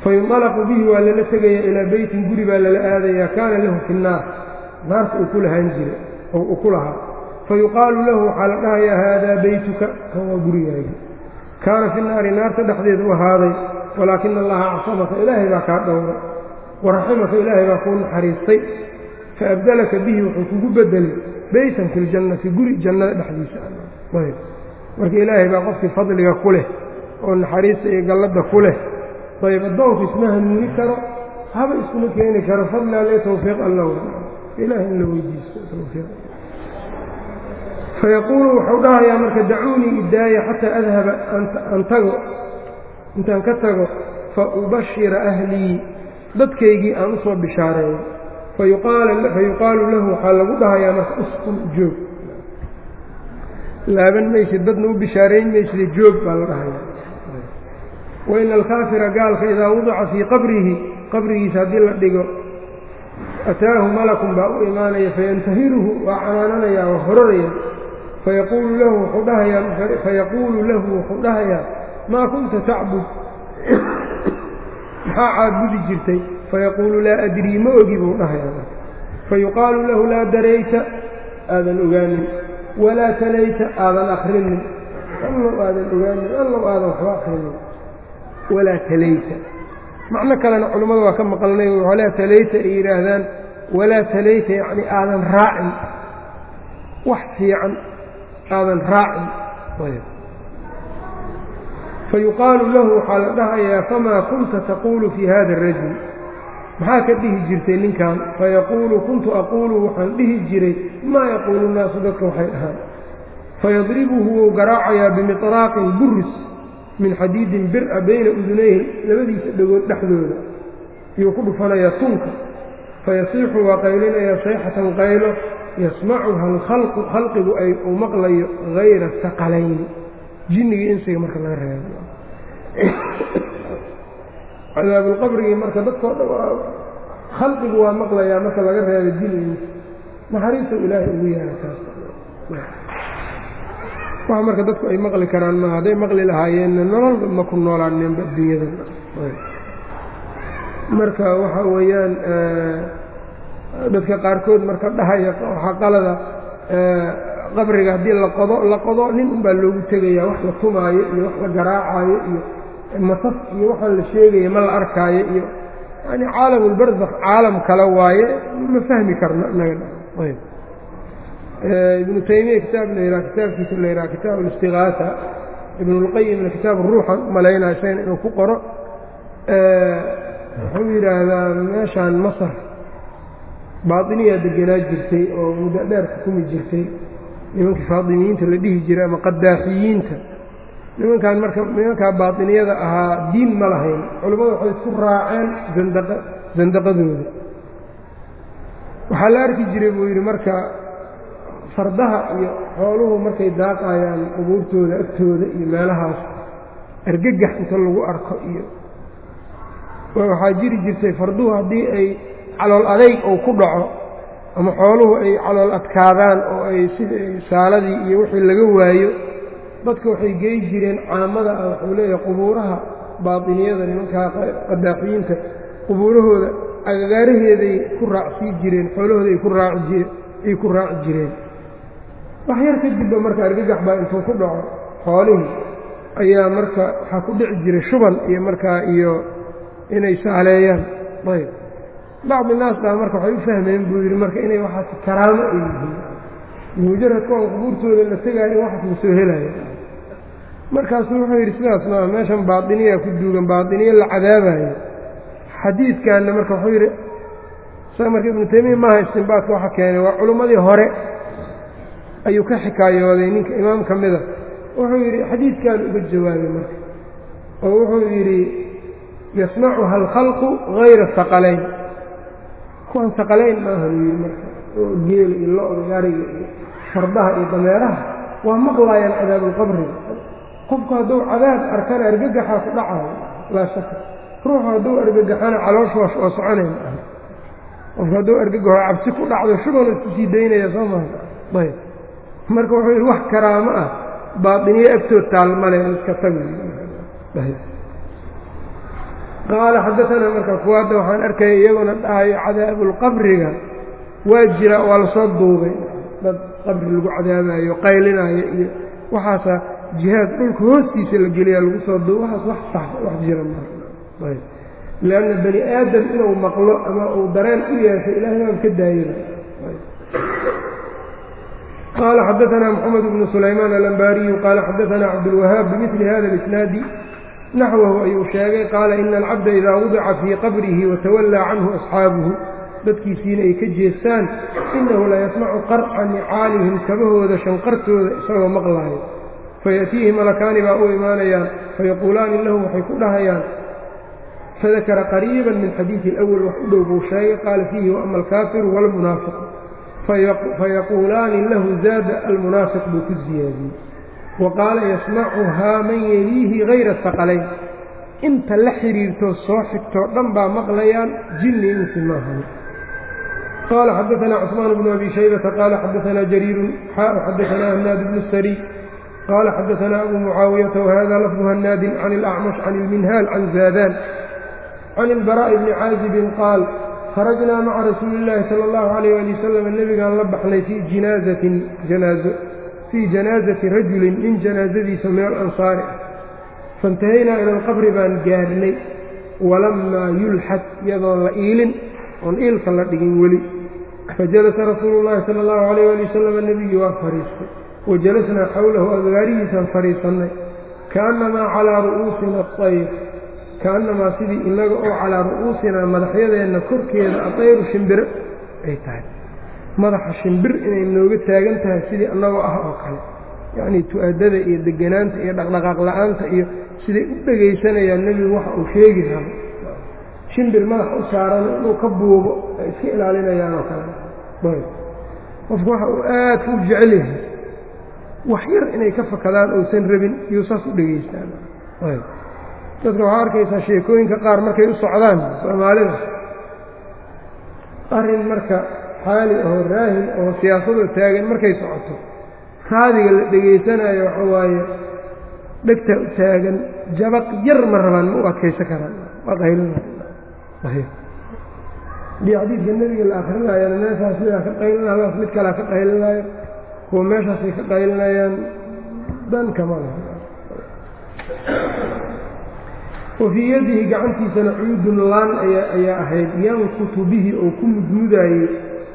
fayunطalaqu bihi waa lala tegaya ilaa beytin guri baa lala aadaya kaana lahu fi nnaar naarta uu ku lahaan jiray oo uu ku lahaa fayuqaalu lahu waxaa la dhahayaa haadaa beytuka kan waa gurigaaga kaana fi naari naarta dhexdeeda u ahaaday walaakina allaha acsamaka ilaahay baa kaa dhowray waraximaka ilaahay baa kuu naxariistay faabdalaka bihi wuxuu kugu bedelay beytan fi ljannati guri jannada dhexdiisa ayb marka ilaahay baa qofkii fadliga ku leh oo naxariista iyo galladda ku leh ayb addoonku isma hanuuni karo haba iskuma keeni karo fadli alle tawfiiq alla ilahay in la weydiisto tawfiiq fayaquulu wuxuu dhahayaa marka dacuunii idaaya xataa adhaba an tago intaan ka tago fa ubashira ahlii dadkaygii aan u soo bishaareeyo fayuqaalu lahu waxaa lagu dhahayaa marka uskun joog laaban maysid dadna u bishaarayn maysida joog baa la dhahayaa waina alkaafira gaalka idaa wadica fii qabrihi qabrigiisa haddii la dhigo ataahu malakun baa u imaanaya fayantahiruhu waa canaananayaa waa hororaya fayaquulu lahu wuxuu dhahayaa fayaquulu lahu wuxuu dhahayaa maa kunta tacbud maxaa caabudi jirtay fayaquulu laa adrii ma ogi buu dhahayaa fayuqaalu lahu laa darayta aadan ogaanin walaa talayta aadan akrinin allow aadan ogaanin allow aadan waxba akrinin walaa talayta macno kalena culimmadu waa ka maqalnay walaa talayta ay yidhaahdaan walaa talayta yacni aadan raacin wax fiican aadan raacin fayuqaalu lahu waxaa la dhahayaa famaa kunta taquulu fii hada arajul maxaa ka dhihi jirtay ninkan fayaquulu kuntu aquulu waxaan dhihi jiray maa yaquulu nnaasu dadka waxay dhahaan fayadribuhu wuu garaacayaa bimiطraaqin buris min xadiidin bir-a bayna udunayhi labadiisa dhagood dhexdooda iyuu ku dhufanayaa tunka fayasiixu waa qaylinayaa sayxatan qaylo yasmacuha alkhalqu khalqigu ay uu maqlayo hayra saqalayni jinnigii insiga marka laga reebo cadaabulqabrigii marka dadkoo dhan khalqigu waa maqlayaa marka laga reebo jinnigiisa naxariistu ilaahay ugu yahay taas wax marka dadku ay maqli karaan maaha hadday maqli lahaayeenna nololba ma ku noolaaneenba adduunyada marka waxa weeyaan dadka qaarkood marka dhahaya waxaa qalada qabriga haddii la qodo la qodo nin unbaa loogu tegayaa wax la tumaayo iyo wax la garaacaayo iyo masaf iyo waxaan la sheegaya ma la arkaayo iyo yani caalamulbarzakh caalam kale waaye ma fahmi karno inaga ayb ibnu taymiya kitaab la yidhaha kitaabkiisa la yidhaha kitaab alistigaasa ibnulqayimna kitaab ruuxan umalaynaa shayna inuu ku qoro wuxuu yidhaahdaa meeshaan masar baatiniyaa degenaa jirtay oo muddo dheer xukumi jirtay nimankii faadimiyiinta la dhihi jiray ama qadaaxiyiinta nimankan marka nimankaa baatiniyada ahaa diin ma lahayn culimmadu waxay isku raaceen zandaqa zandaqadooda waxaa la arki jiray buu yidhi marka fardaha iyo xooluhu markay daaqayaan qubuurtooda agtooda iyo meelahaas argagax inta lagu arko iyo waxaa jiri jirtay farduhu haddii ay calool adayg ou ku dhaco ama xooluhu ay calool adkaadaan oo ay sida saaladii iyo wixii laga waayo dadka waxay geey jireen caamada ah waxuu leeyahay qubuuraha baatiniyada nimankaa qadaaxiyiinta qubuurahooda agagaaraheeday ku raacsii jireen xoolahooda ay ku raaci jireen ay ku raaci jireen wax yar kadibba marka argagax baa intuu ku dhaco xoolihii ayaa marka waxaa ku dhici jiray shuban iyo markaa iyo inay saaleeyaan ayb bacdi naas baa marka waxay u fahmeen buu yidhi marka inay waxaas karaamo ay yihiin mujarad kuwan qubuurtooda la tegaayo waxaas la soo helaya markaasuu wuxuu yidhi sidaas maa meeshan baatiniya ku duugan baatiniye la cadaabayo xadiidkanna marka wuxuu yidhi sa marka ibnu taymiya maaha istinbaadka waxa keenay waa culummadii hore ayuu ka xikaayooday ninka imaam ka mida wuxuu yidhi xadiidkan uga jawaabay marka oo wuxuu yidhi yasmacuha alkhalqu hayra saqalayn kuwan saqalayn maaha buu yidhi marka oo geela iyo lo-da iyo ariga iyo fardaha iyo dameeraha waa maqlaayaan cadaabulqabriga qofku hadduu cadaab arkana argagaxaa ku dhacayo laa shaka ruuxu hadduu argagaxana calooshwaas oo soconayn ah qofku hadduu argagaxo cabsi ku dhacdo shuban isku sii daynaya soo maha ayb marka wuxuu yidhi wax karaamo ah baatiniye agtood taalmale iska tag qaala xadaanaa marka kuwaadda waxaan arkaya iyaguna dhahayo cadaabulqabriga waa jira waa lasoo duubay dad qabri lagu cadaabayo qaylinaayo iyo waxaasaa jihaad dhulka hoostiisa la geliyaa lagu soo duuba waxaas wax sax wax jira maa leanna bani aadam inuu maqlo ama uu dareen u yeesho ilaahay baan ka daayana qaala xadaanaa moxamed bnu sulaymaan alambaariyu qaala xadaanaa cabdulwahaab bimili hada اlisnaadi naxwahu ayuu sheegay qaala ina alcabda idaa wadica fii qabrihi watawallaa canhu asxaabuhu dadkiisiina ay ka jeestaan inahu la yasmacu qarca nicaalihim kabahooda shanqartooda isagoo maqlaayo fayaأtiihi malakaani baa u imaanayaan fayaquulaani lahu waxay ku dhahayaan fadakara qariiba min xadiidi اlأwl wax u dhow buu sheegay qaala fiihi waama alkaafiru wاlmunaafiqu fayaquulaani lahu zaada almunaafiq buu ku ziyaadiyey waqaala yasmacuhaa man yeliihi hayra haqalayn inta la xiriirtoo soo xigtoo dhan baa maqlayaan jinni insi maahan qaala xadaanaa cusmaan bnu abi shaybata qaala xadaanaa jariirun xaa xadaanaa hanaad bnu sariy qaala xadaanaa abu mucaawiyata wahada lafdu hanaadin can ilacmash can ilminhaal can zaadaan can ilbaraa'i bni caazibin qaal kharajnaa maca rasuuli illaahi sala allahu calayh ali wasalam nebigaan la baxnay fii jinaazatin janaazo fii janaazati rajulin nin janaazadiisa min alansaari ah faintahaynaa ila alqabri baan gaarnay walamaa yulxad iyadoon la iilin oon iilka la dhigin weli fajalasa rasuulu llaahi sala allahu calayh ali wasalam nebigii waa fadhiistay wajalasnaa xowlahu agaarihiisaan fadhiisannay kaannamaa calaa ru'uusina atayr kaannamaa sidii inaga oo calaa ru'uusinaa madaxyadeenna korkeeda atayru shimbiro ay tahay madaxa shimbir inay nooga taagan tahay sidii annagoo ah oo kale yacnii tu-aadada iyo deganaanta iyo dhaqdhaqaaq la-aanta iyo siday u dhegaysanayaan nebigu waxa uu sheegi rabo shimbir madax u saaran inuu ka buubo ay iska ilaalinayaan oo kale qofku waxa uu aadka u jecel yahay wax yar inay ka fakadaan ousan rabin iyuu saas u dhegaystaan dadka waxaa arkaysaa sheekooyinka qaar markay u socdaan soomaalida arrin marka xaali oo raahin oo siyaasada taagan markay socoto raadiga la dhegaysanayo waxa waaye dhegtaa u taagan jabaq yar ma rabaan ma u adkaysan karaan waa qaylinadii xadiidka nebiga la akrinayana meeshaas sidaa ka qaylinaayo mid kalea ka qaylinaayo kuwa meeshaasay ka qaylinayaan dan kama laha wa fii yadihi gacantiisana cuudun laan ayaa ahayd yankutu bihi oo ku mudmudaayey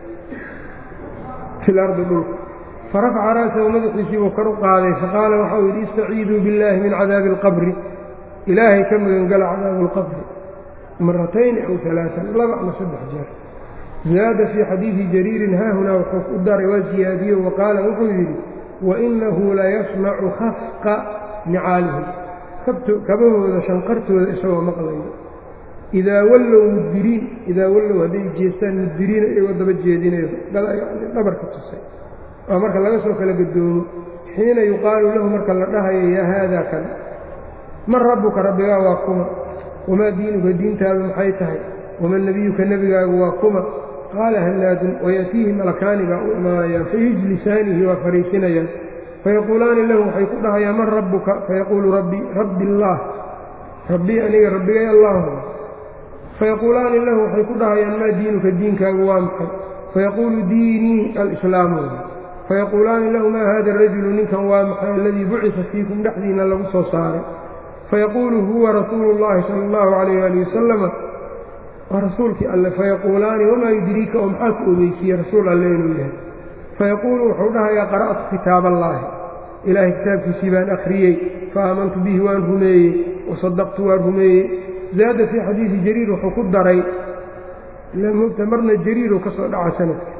fi lardi dhulka farafaca ra'sahu madaxiisii buu kor u qaaday faqaala waxau yidhi istaciiduu billaahi min cadaabi alqabri ilaahay ka magangala cadaabu alqabri maratayni aw alaaan laba ama saddex jeer zaada fii xadiidi jariirin haahunaa wuxuu u daray waa ziyaadiyo waqaala wuxuu yidhi wainahu layasmacu khafqa nicaalihim kabahooda shanqartooda isagoo maqlayo idaa wallow mudbiriin idaa wallow hadday jeestaan mudbiriina iyagoo daba jeedinayo dhabarka tusay waa marka laga soo kala gadoomo xiina yuqaalu lahu marka la dhahayo yaa haadaa kan man rabbuka rabbigaa waa kuma wamaa diinuka diintaadu maxay tahay waman nebiyuka nebigaagu waa kuma qaala hanaadun wayaatiihi malakaani baa u imaanayaan fayujlisaanihi waa fariisinayaan fayaquulaani lahu waxay ku dhahayaan man rabbuka fayaquulu rabbi rabbi illaah rabbii aniga rabbigay allahu fayaquulaani lahu waxay ku dhahayaan maa diinuka diinkaagu waa maxay fayaquulu diinii alislaamu fayaquulaani lahu maa hada arajulu ninkan waa maxay aladii bucisa fiikum dhexdiina lagu soo saaray fayaquulu huwa rasuulu llahi sala allahu calayh ali wasalama waa rasuulkii alle fayaquulaani wamaa yudriika oo maxaa ku ogeysiiye rasuul alle inuu yahay fayaquulu wuxuu dhahayaa qara'tu kitaab allaahi ilaahay kitaabkiisii baan akhriyey faamantu bihi waan rumeeyey wasadaqtu waan rumeeyey zaada fii xadiidi jariir wuxuu ku daray ilaa moogta marna jariiruu ka soo dhaca sanadka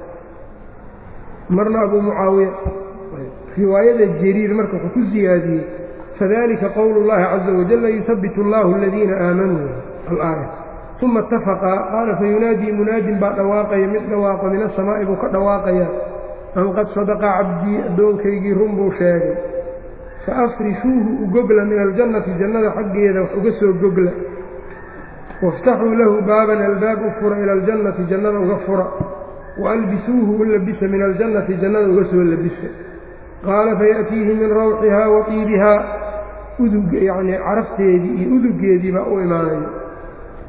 marna abuu mucaawiya riwaayada jariir marka wuxuu ku siyaadiyey fadalika qowlu llahi caza wajalla yuhabitu allahu aladiina aamanuu alaaya uma itafaqaa qaala fayunaadii munaadin baa dhawaaqaya mid dhawaaqa min asamaa'i buu ka dhawaaqaya an qad sadaqa cabdii addoonkaygii run buu sheegay fa afrishuuhu u gogla min aljannati jannada xaggeeda wax uga soo gogla waiftaxuu lahu baaban albaab u fura ila aljannati jannada uga fura waalbisuuhu u labisa min aljannati jannada uga soo labisa qaala fayaأtiihi min rawxihaa wa tiibihaa udug yacnii carafteedii iyo udugeedii baa u imaanaya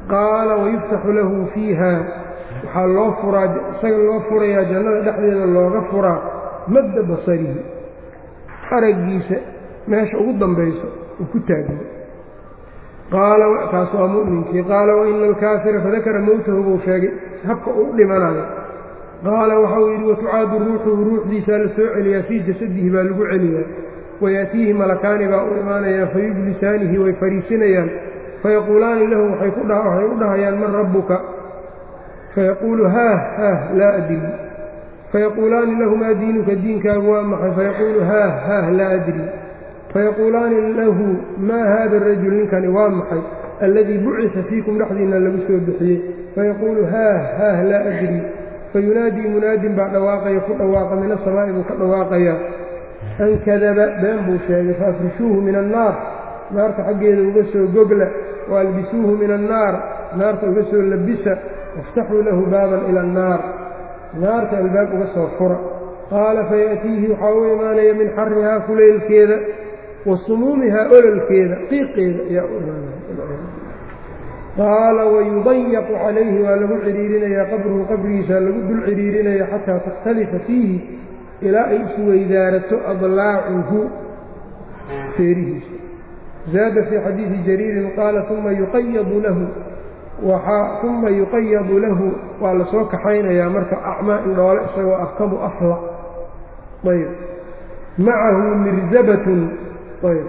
qaala wayuftaxu lahu fiiha waxaa loo furaa isaga loo furayaa jannada dhexdeeda looga furaa madda basarihi araggiisa meesha ugu dambayso uu ku taagno qaala kaas waa mu'minkii qaala waina alkaafira fadakara mowtahu buu sheegay habka uu dhimanayo qaala waxau yidhi watucaadu ruuxuhu ruuxdiisaa la soo celiyaa fii jasadihi baa lagu celiyaa wayaatiihi malakaani baa u imaanayaan fayujlisaanihi way fariisinayaan fayaquulaani lahu waxay u dhahayaan man rabbuka fayaquulu haah haah laa adri fayaquulaani lahu maa diinuka diinkaagu waa maxay fayaquulu haah haah laa adri fayaquulaani lahu maa haada arajul ninkani waa maxay alladii bucisa fiikum dhexdiinna lagu soo bixiyey fayaquulu haah haah laa adri fayunaadii munaadin baa dhawaaqaya ku dhawaaqa min asamaa'i buu ka dhawaaqayaa an kadaba been buu sheegay faafrishuuhu min annaar naarta xaggeeda uga soo gogla waalbisuuhu min annaar naarta uga soo labisa waftaxuu lahu baaban ila annaar naarta albaab uga soo fura qaala fayaatiihi waxaa u imaanaya min xarihaa kuleylkeeda wa sumuumihaa ololkeeda qiiqeeda ayaa u imaanaya qaala wayudayaqu calayhi waa lagu cidhiirinayaa qabruhu qabrigiisa lagu dul cidhiirinaya xataa takhtalifa fiihi ilaa ay isweydaarato adlaacuhu feerihiisa zaada fii xadiidi jariirin qaala uma yuqayadu lahu uma yuqayadu lahu waa la soo kaxaynayaa marka acmaa indhoole isagoo afkamu afla ayb macahu mirzabatun ayb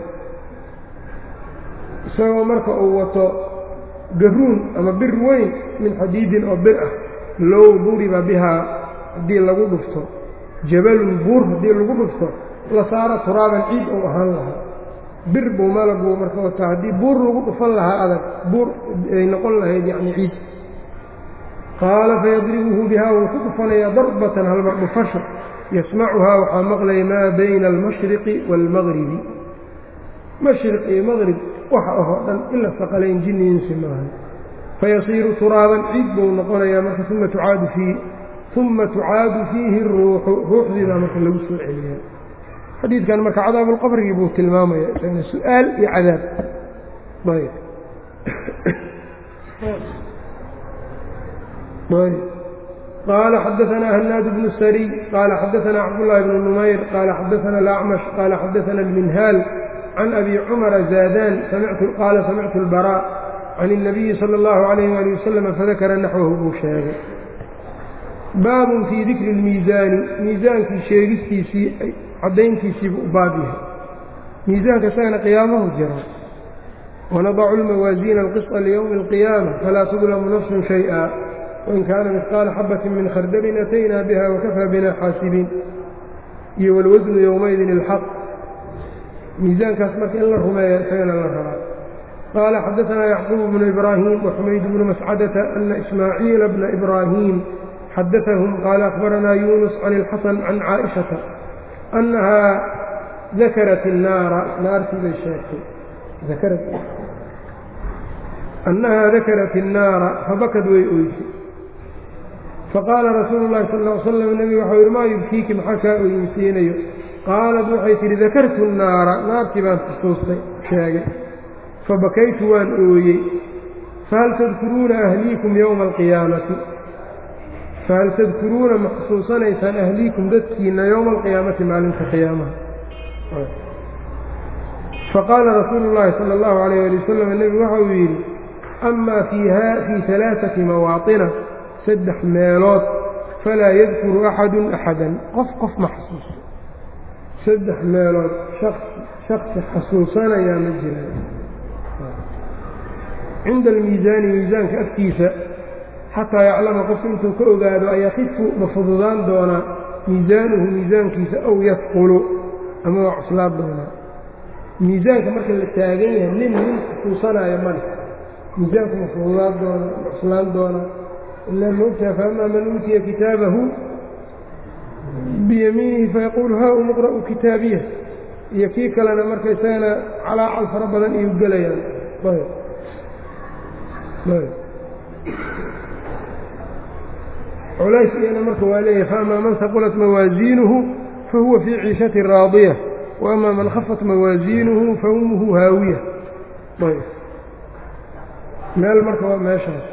isagoo marka uu wato garuun ama bir weyn min xadiidin oo bir ah low duriba bihaa haddii lagu dhufto jabalun buur haddii lagu dhufto la saara turaaban ciid ou ahaan lahaa bir buu malaguu marka wataa haddii buur lagu dhufan lahaa adag buur ay noqon lahayd yacni ciid qaala fayadribuhu bihaa wuu ku dhufanayaa darbatan halmar dhufasho yasmacuhaa waxaa maqlaya maa bayna almashriqi waalmagribi mashriq iyo maqrib waxa ahoo dhan ila saqalayn jinni insi maaha fayasiiru turaaban ciid buu noqonayaa marka uma tucaadu fiihi uma tucaadu fiihi ruuxu ruuxdiibaa marka lagu soo celiyaa xadiidkan marka cadaabulqabrigii buu tilmaamaya isagana su-aal iyo cadaab ayb ayb qaala xadaanaa hanaad bnu sariy qaala xadaanaa cabdullaahi bnu numayr qaala xadaana alacmash qaala xadaana alminhaal can abi cumara zaadaan qaala samictu اlbaraa can الnabiyi salى اllahu عalayh ali wasalam fadakara naxwahu buu sheegay baabun fii dikri اlmiisaani miisaankii sheegistiisii caddayntiisiibuu u baab yahay miisaanka isagana qiyaamahu jira wanadacu lmawaasiina alqisطa liyowmi اlqiyaama falaa tudlamu nafsun shayئa wain kaana midqaala xabati min khardalin ataynaa biha wakafaa bina xaasibiin iyo walwasnu yowmaydin اlxaq miisaankaas marka in la rumeeya isagana la rabaa qaala xadaanaa yacquub bnu ibraahim waxumayd bnu mascadata ana ismaaciila bna ibraahim xadaahum qaala akhbaranaa yuunus can ilxasan can caaishata annahaa dakarat innaara naartii bay sheegtay annahaa dakarat innaara fabakad way oysay faqaala rasuulu llahi sal ll ly slam nebigu waxau yidhi maa yubkiiki maxaa kaa oynsiinayo qaalad waxay tidhi dakartu nnaara naartii baan xusuustay sheegay fabakaytu waan ooyey fahal tadkuruuna ahliikum yowma alqiyaamati fahal tadkuruuna ma xusuusanaysaan ahliikum dadkiina yowma alqiyaamati maalinta qiyaamaha faqaala rasuulu llaahi sala allahu calayh ali wasalam nebigu waxa uu yidhi amaa fiiha fii halaaثati mawaaطina saddex meelood falaa yadkuru axadun axadan qof qof ma xasuusto saddex meelood shaksi xasuusanayaa ma jiraan cinda almiisaani miisaanka afkiisa xataa yaclama qofku intuu ka ogaado ayakifu ma fududaan doonaa miisaanuhu miisaankiisa aw yadqulu ama waa cuslaan doonaa miisaanka marka la taagan yahay nin nin xusuusanaayo male miisaanku ma fududaan doonaa ma cuslaan doonaa ilaa moogtaha faamaa man uutiya kitaabahu biyamiinihi fayaquulu haa umqra'u kitaabiya iyo kii kalena marka isagana calaacal fara badan iyu gelayaan culays iyana marka waa leeyahay faamaa man haqulat mawaasiinuhu fahuwa fii ciishati raadiya waamaa man khafat mawaasiinuhu faummuhu haawiya meel marka waa meeshaas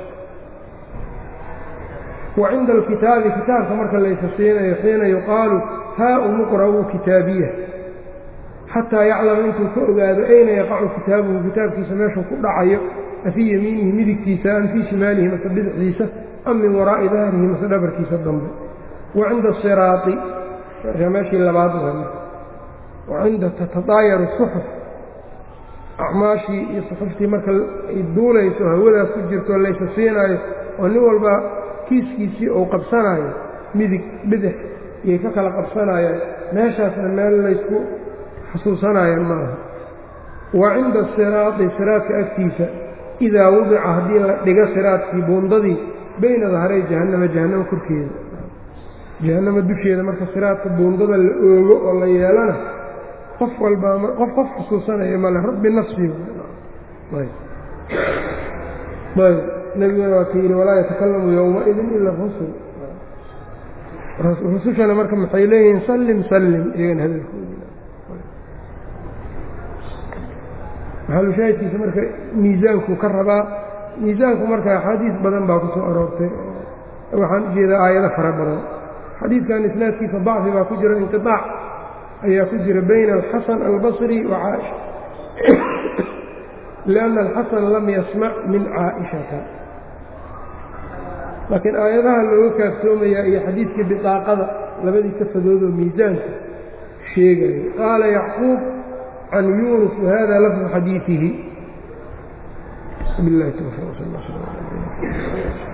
وcinda اlkitaabi kitaabka marka laysa siinayo xiina yuqaalu haa umuqra'uu kitaabiya xataa yaclama intuu ka ogaado ayna yaqacu kitaabuhu kitaabkiisa meeshuu ku dhacayo afii yamiinihi midigtiisa am fii shimaalihi mase bidixdiisa am min waraa'i dahrihi mase dhabarkiisa dambe wacinda asiraati meeshii labaad wacinda tatadaayaru suxuf acmaashii iyo suxuftii marka ay duulayso hawadaas ku jirto laysa siinaayo oo nin walba kiiskiisii uu qabsanaayo midig bidix iyay ka kala qabsanayaan meeshaasna meel laysku xusuusanayaan maaha wa cinda asiraati siraadka agtiisa idaa wudica haddii la dhigo siraadkii buundadii bayna dahray jahannama jahannama korkeeda jahannama dusheeda marka siraadka buundada la oogo oo la yeelana qof walbaa qof qof xusuusanaya male rabbi nafsii ayb nebiguna waa ka yidhi walaa yatakalamu yowmaidin ila rusul rusushana marka maxay leeyihiin sallim sallim iyagana hadalkoodi maxalushaahidkiisa marka miisaankuu ka rabaa miisaanku marka axaadiis badan baa ku soo aroortay waxaan ujeedaa aayado fara badan xadiidkan isnaadkiisa dacfi baa ku jira inqiطaac ayaa ku jira bayna alxasan albasri wa caaisha lianna alxasan lam yasmac min caaishata laakiin aayadaha looga kaaftoomayaa iyo xadiidkii biطaaqada labadii kafadoodoo miisaanka sheegaya qaala yacquub can yunus wahada lafdu xadiiثihi biاllahi tawfiiq sal اllah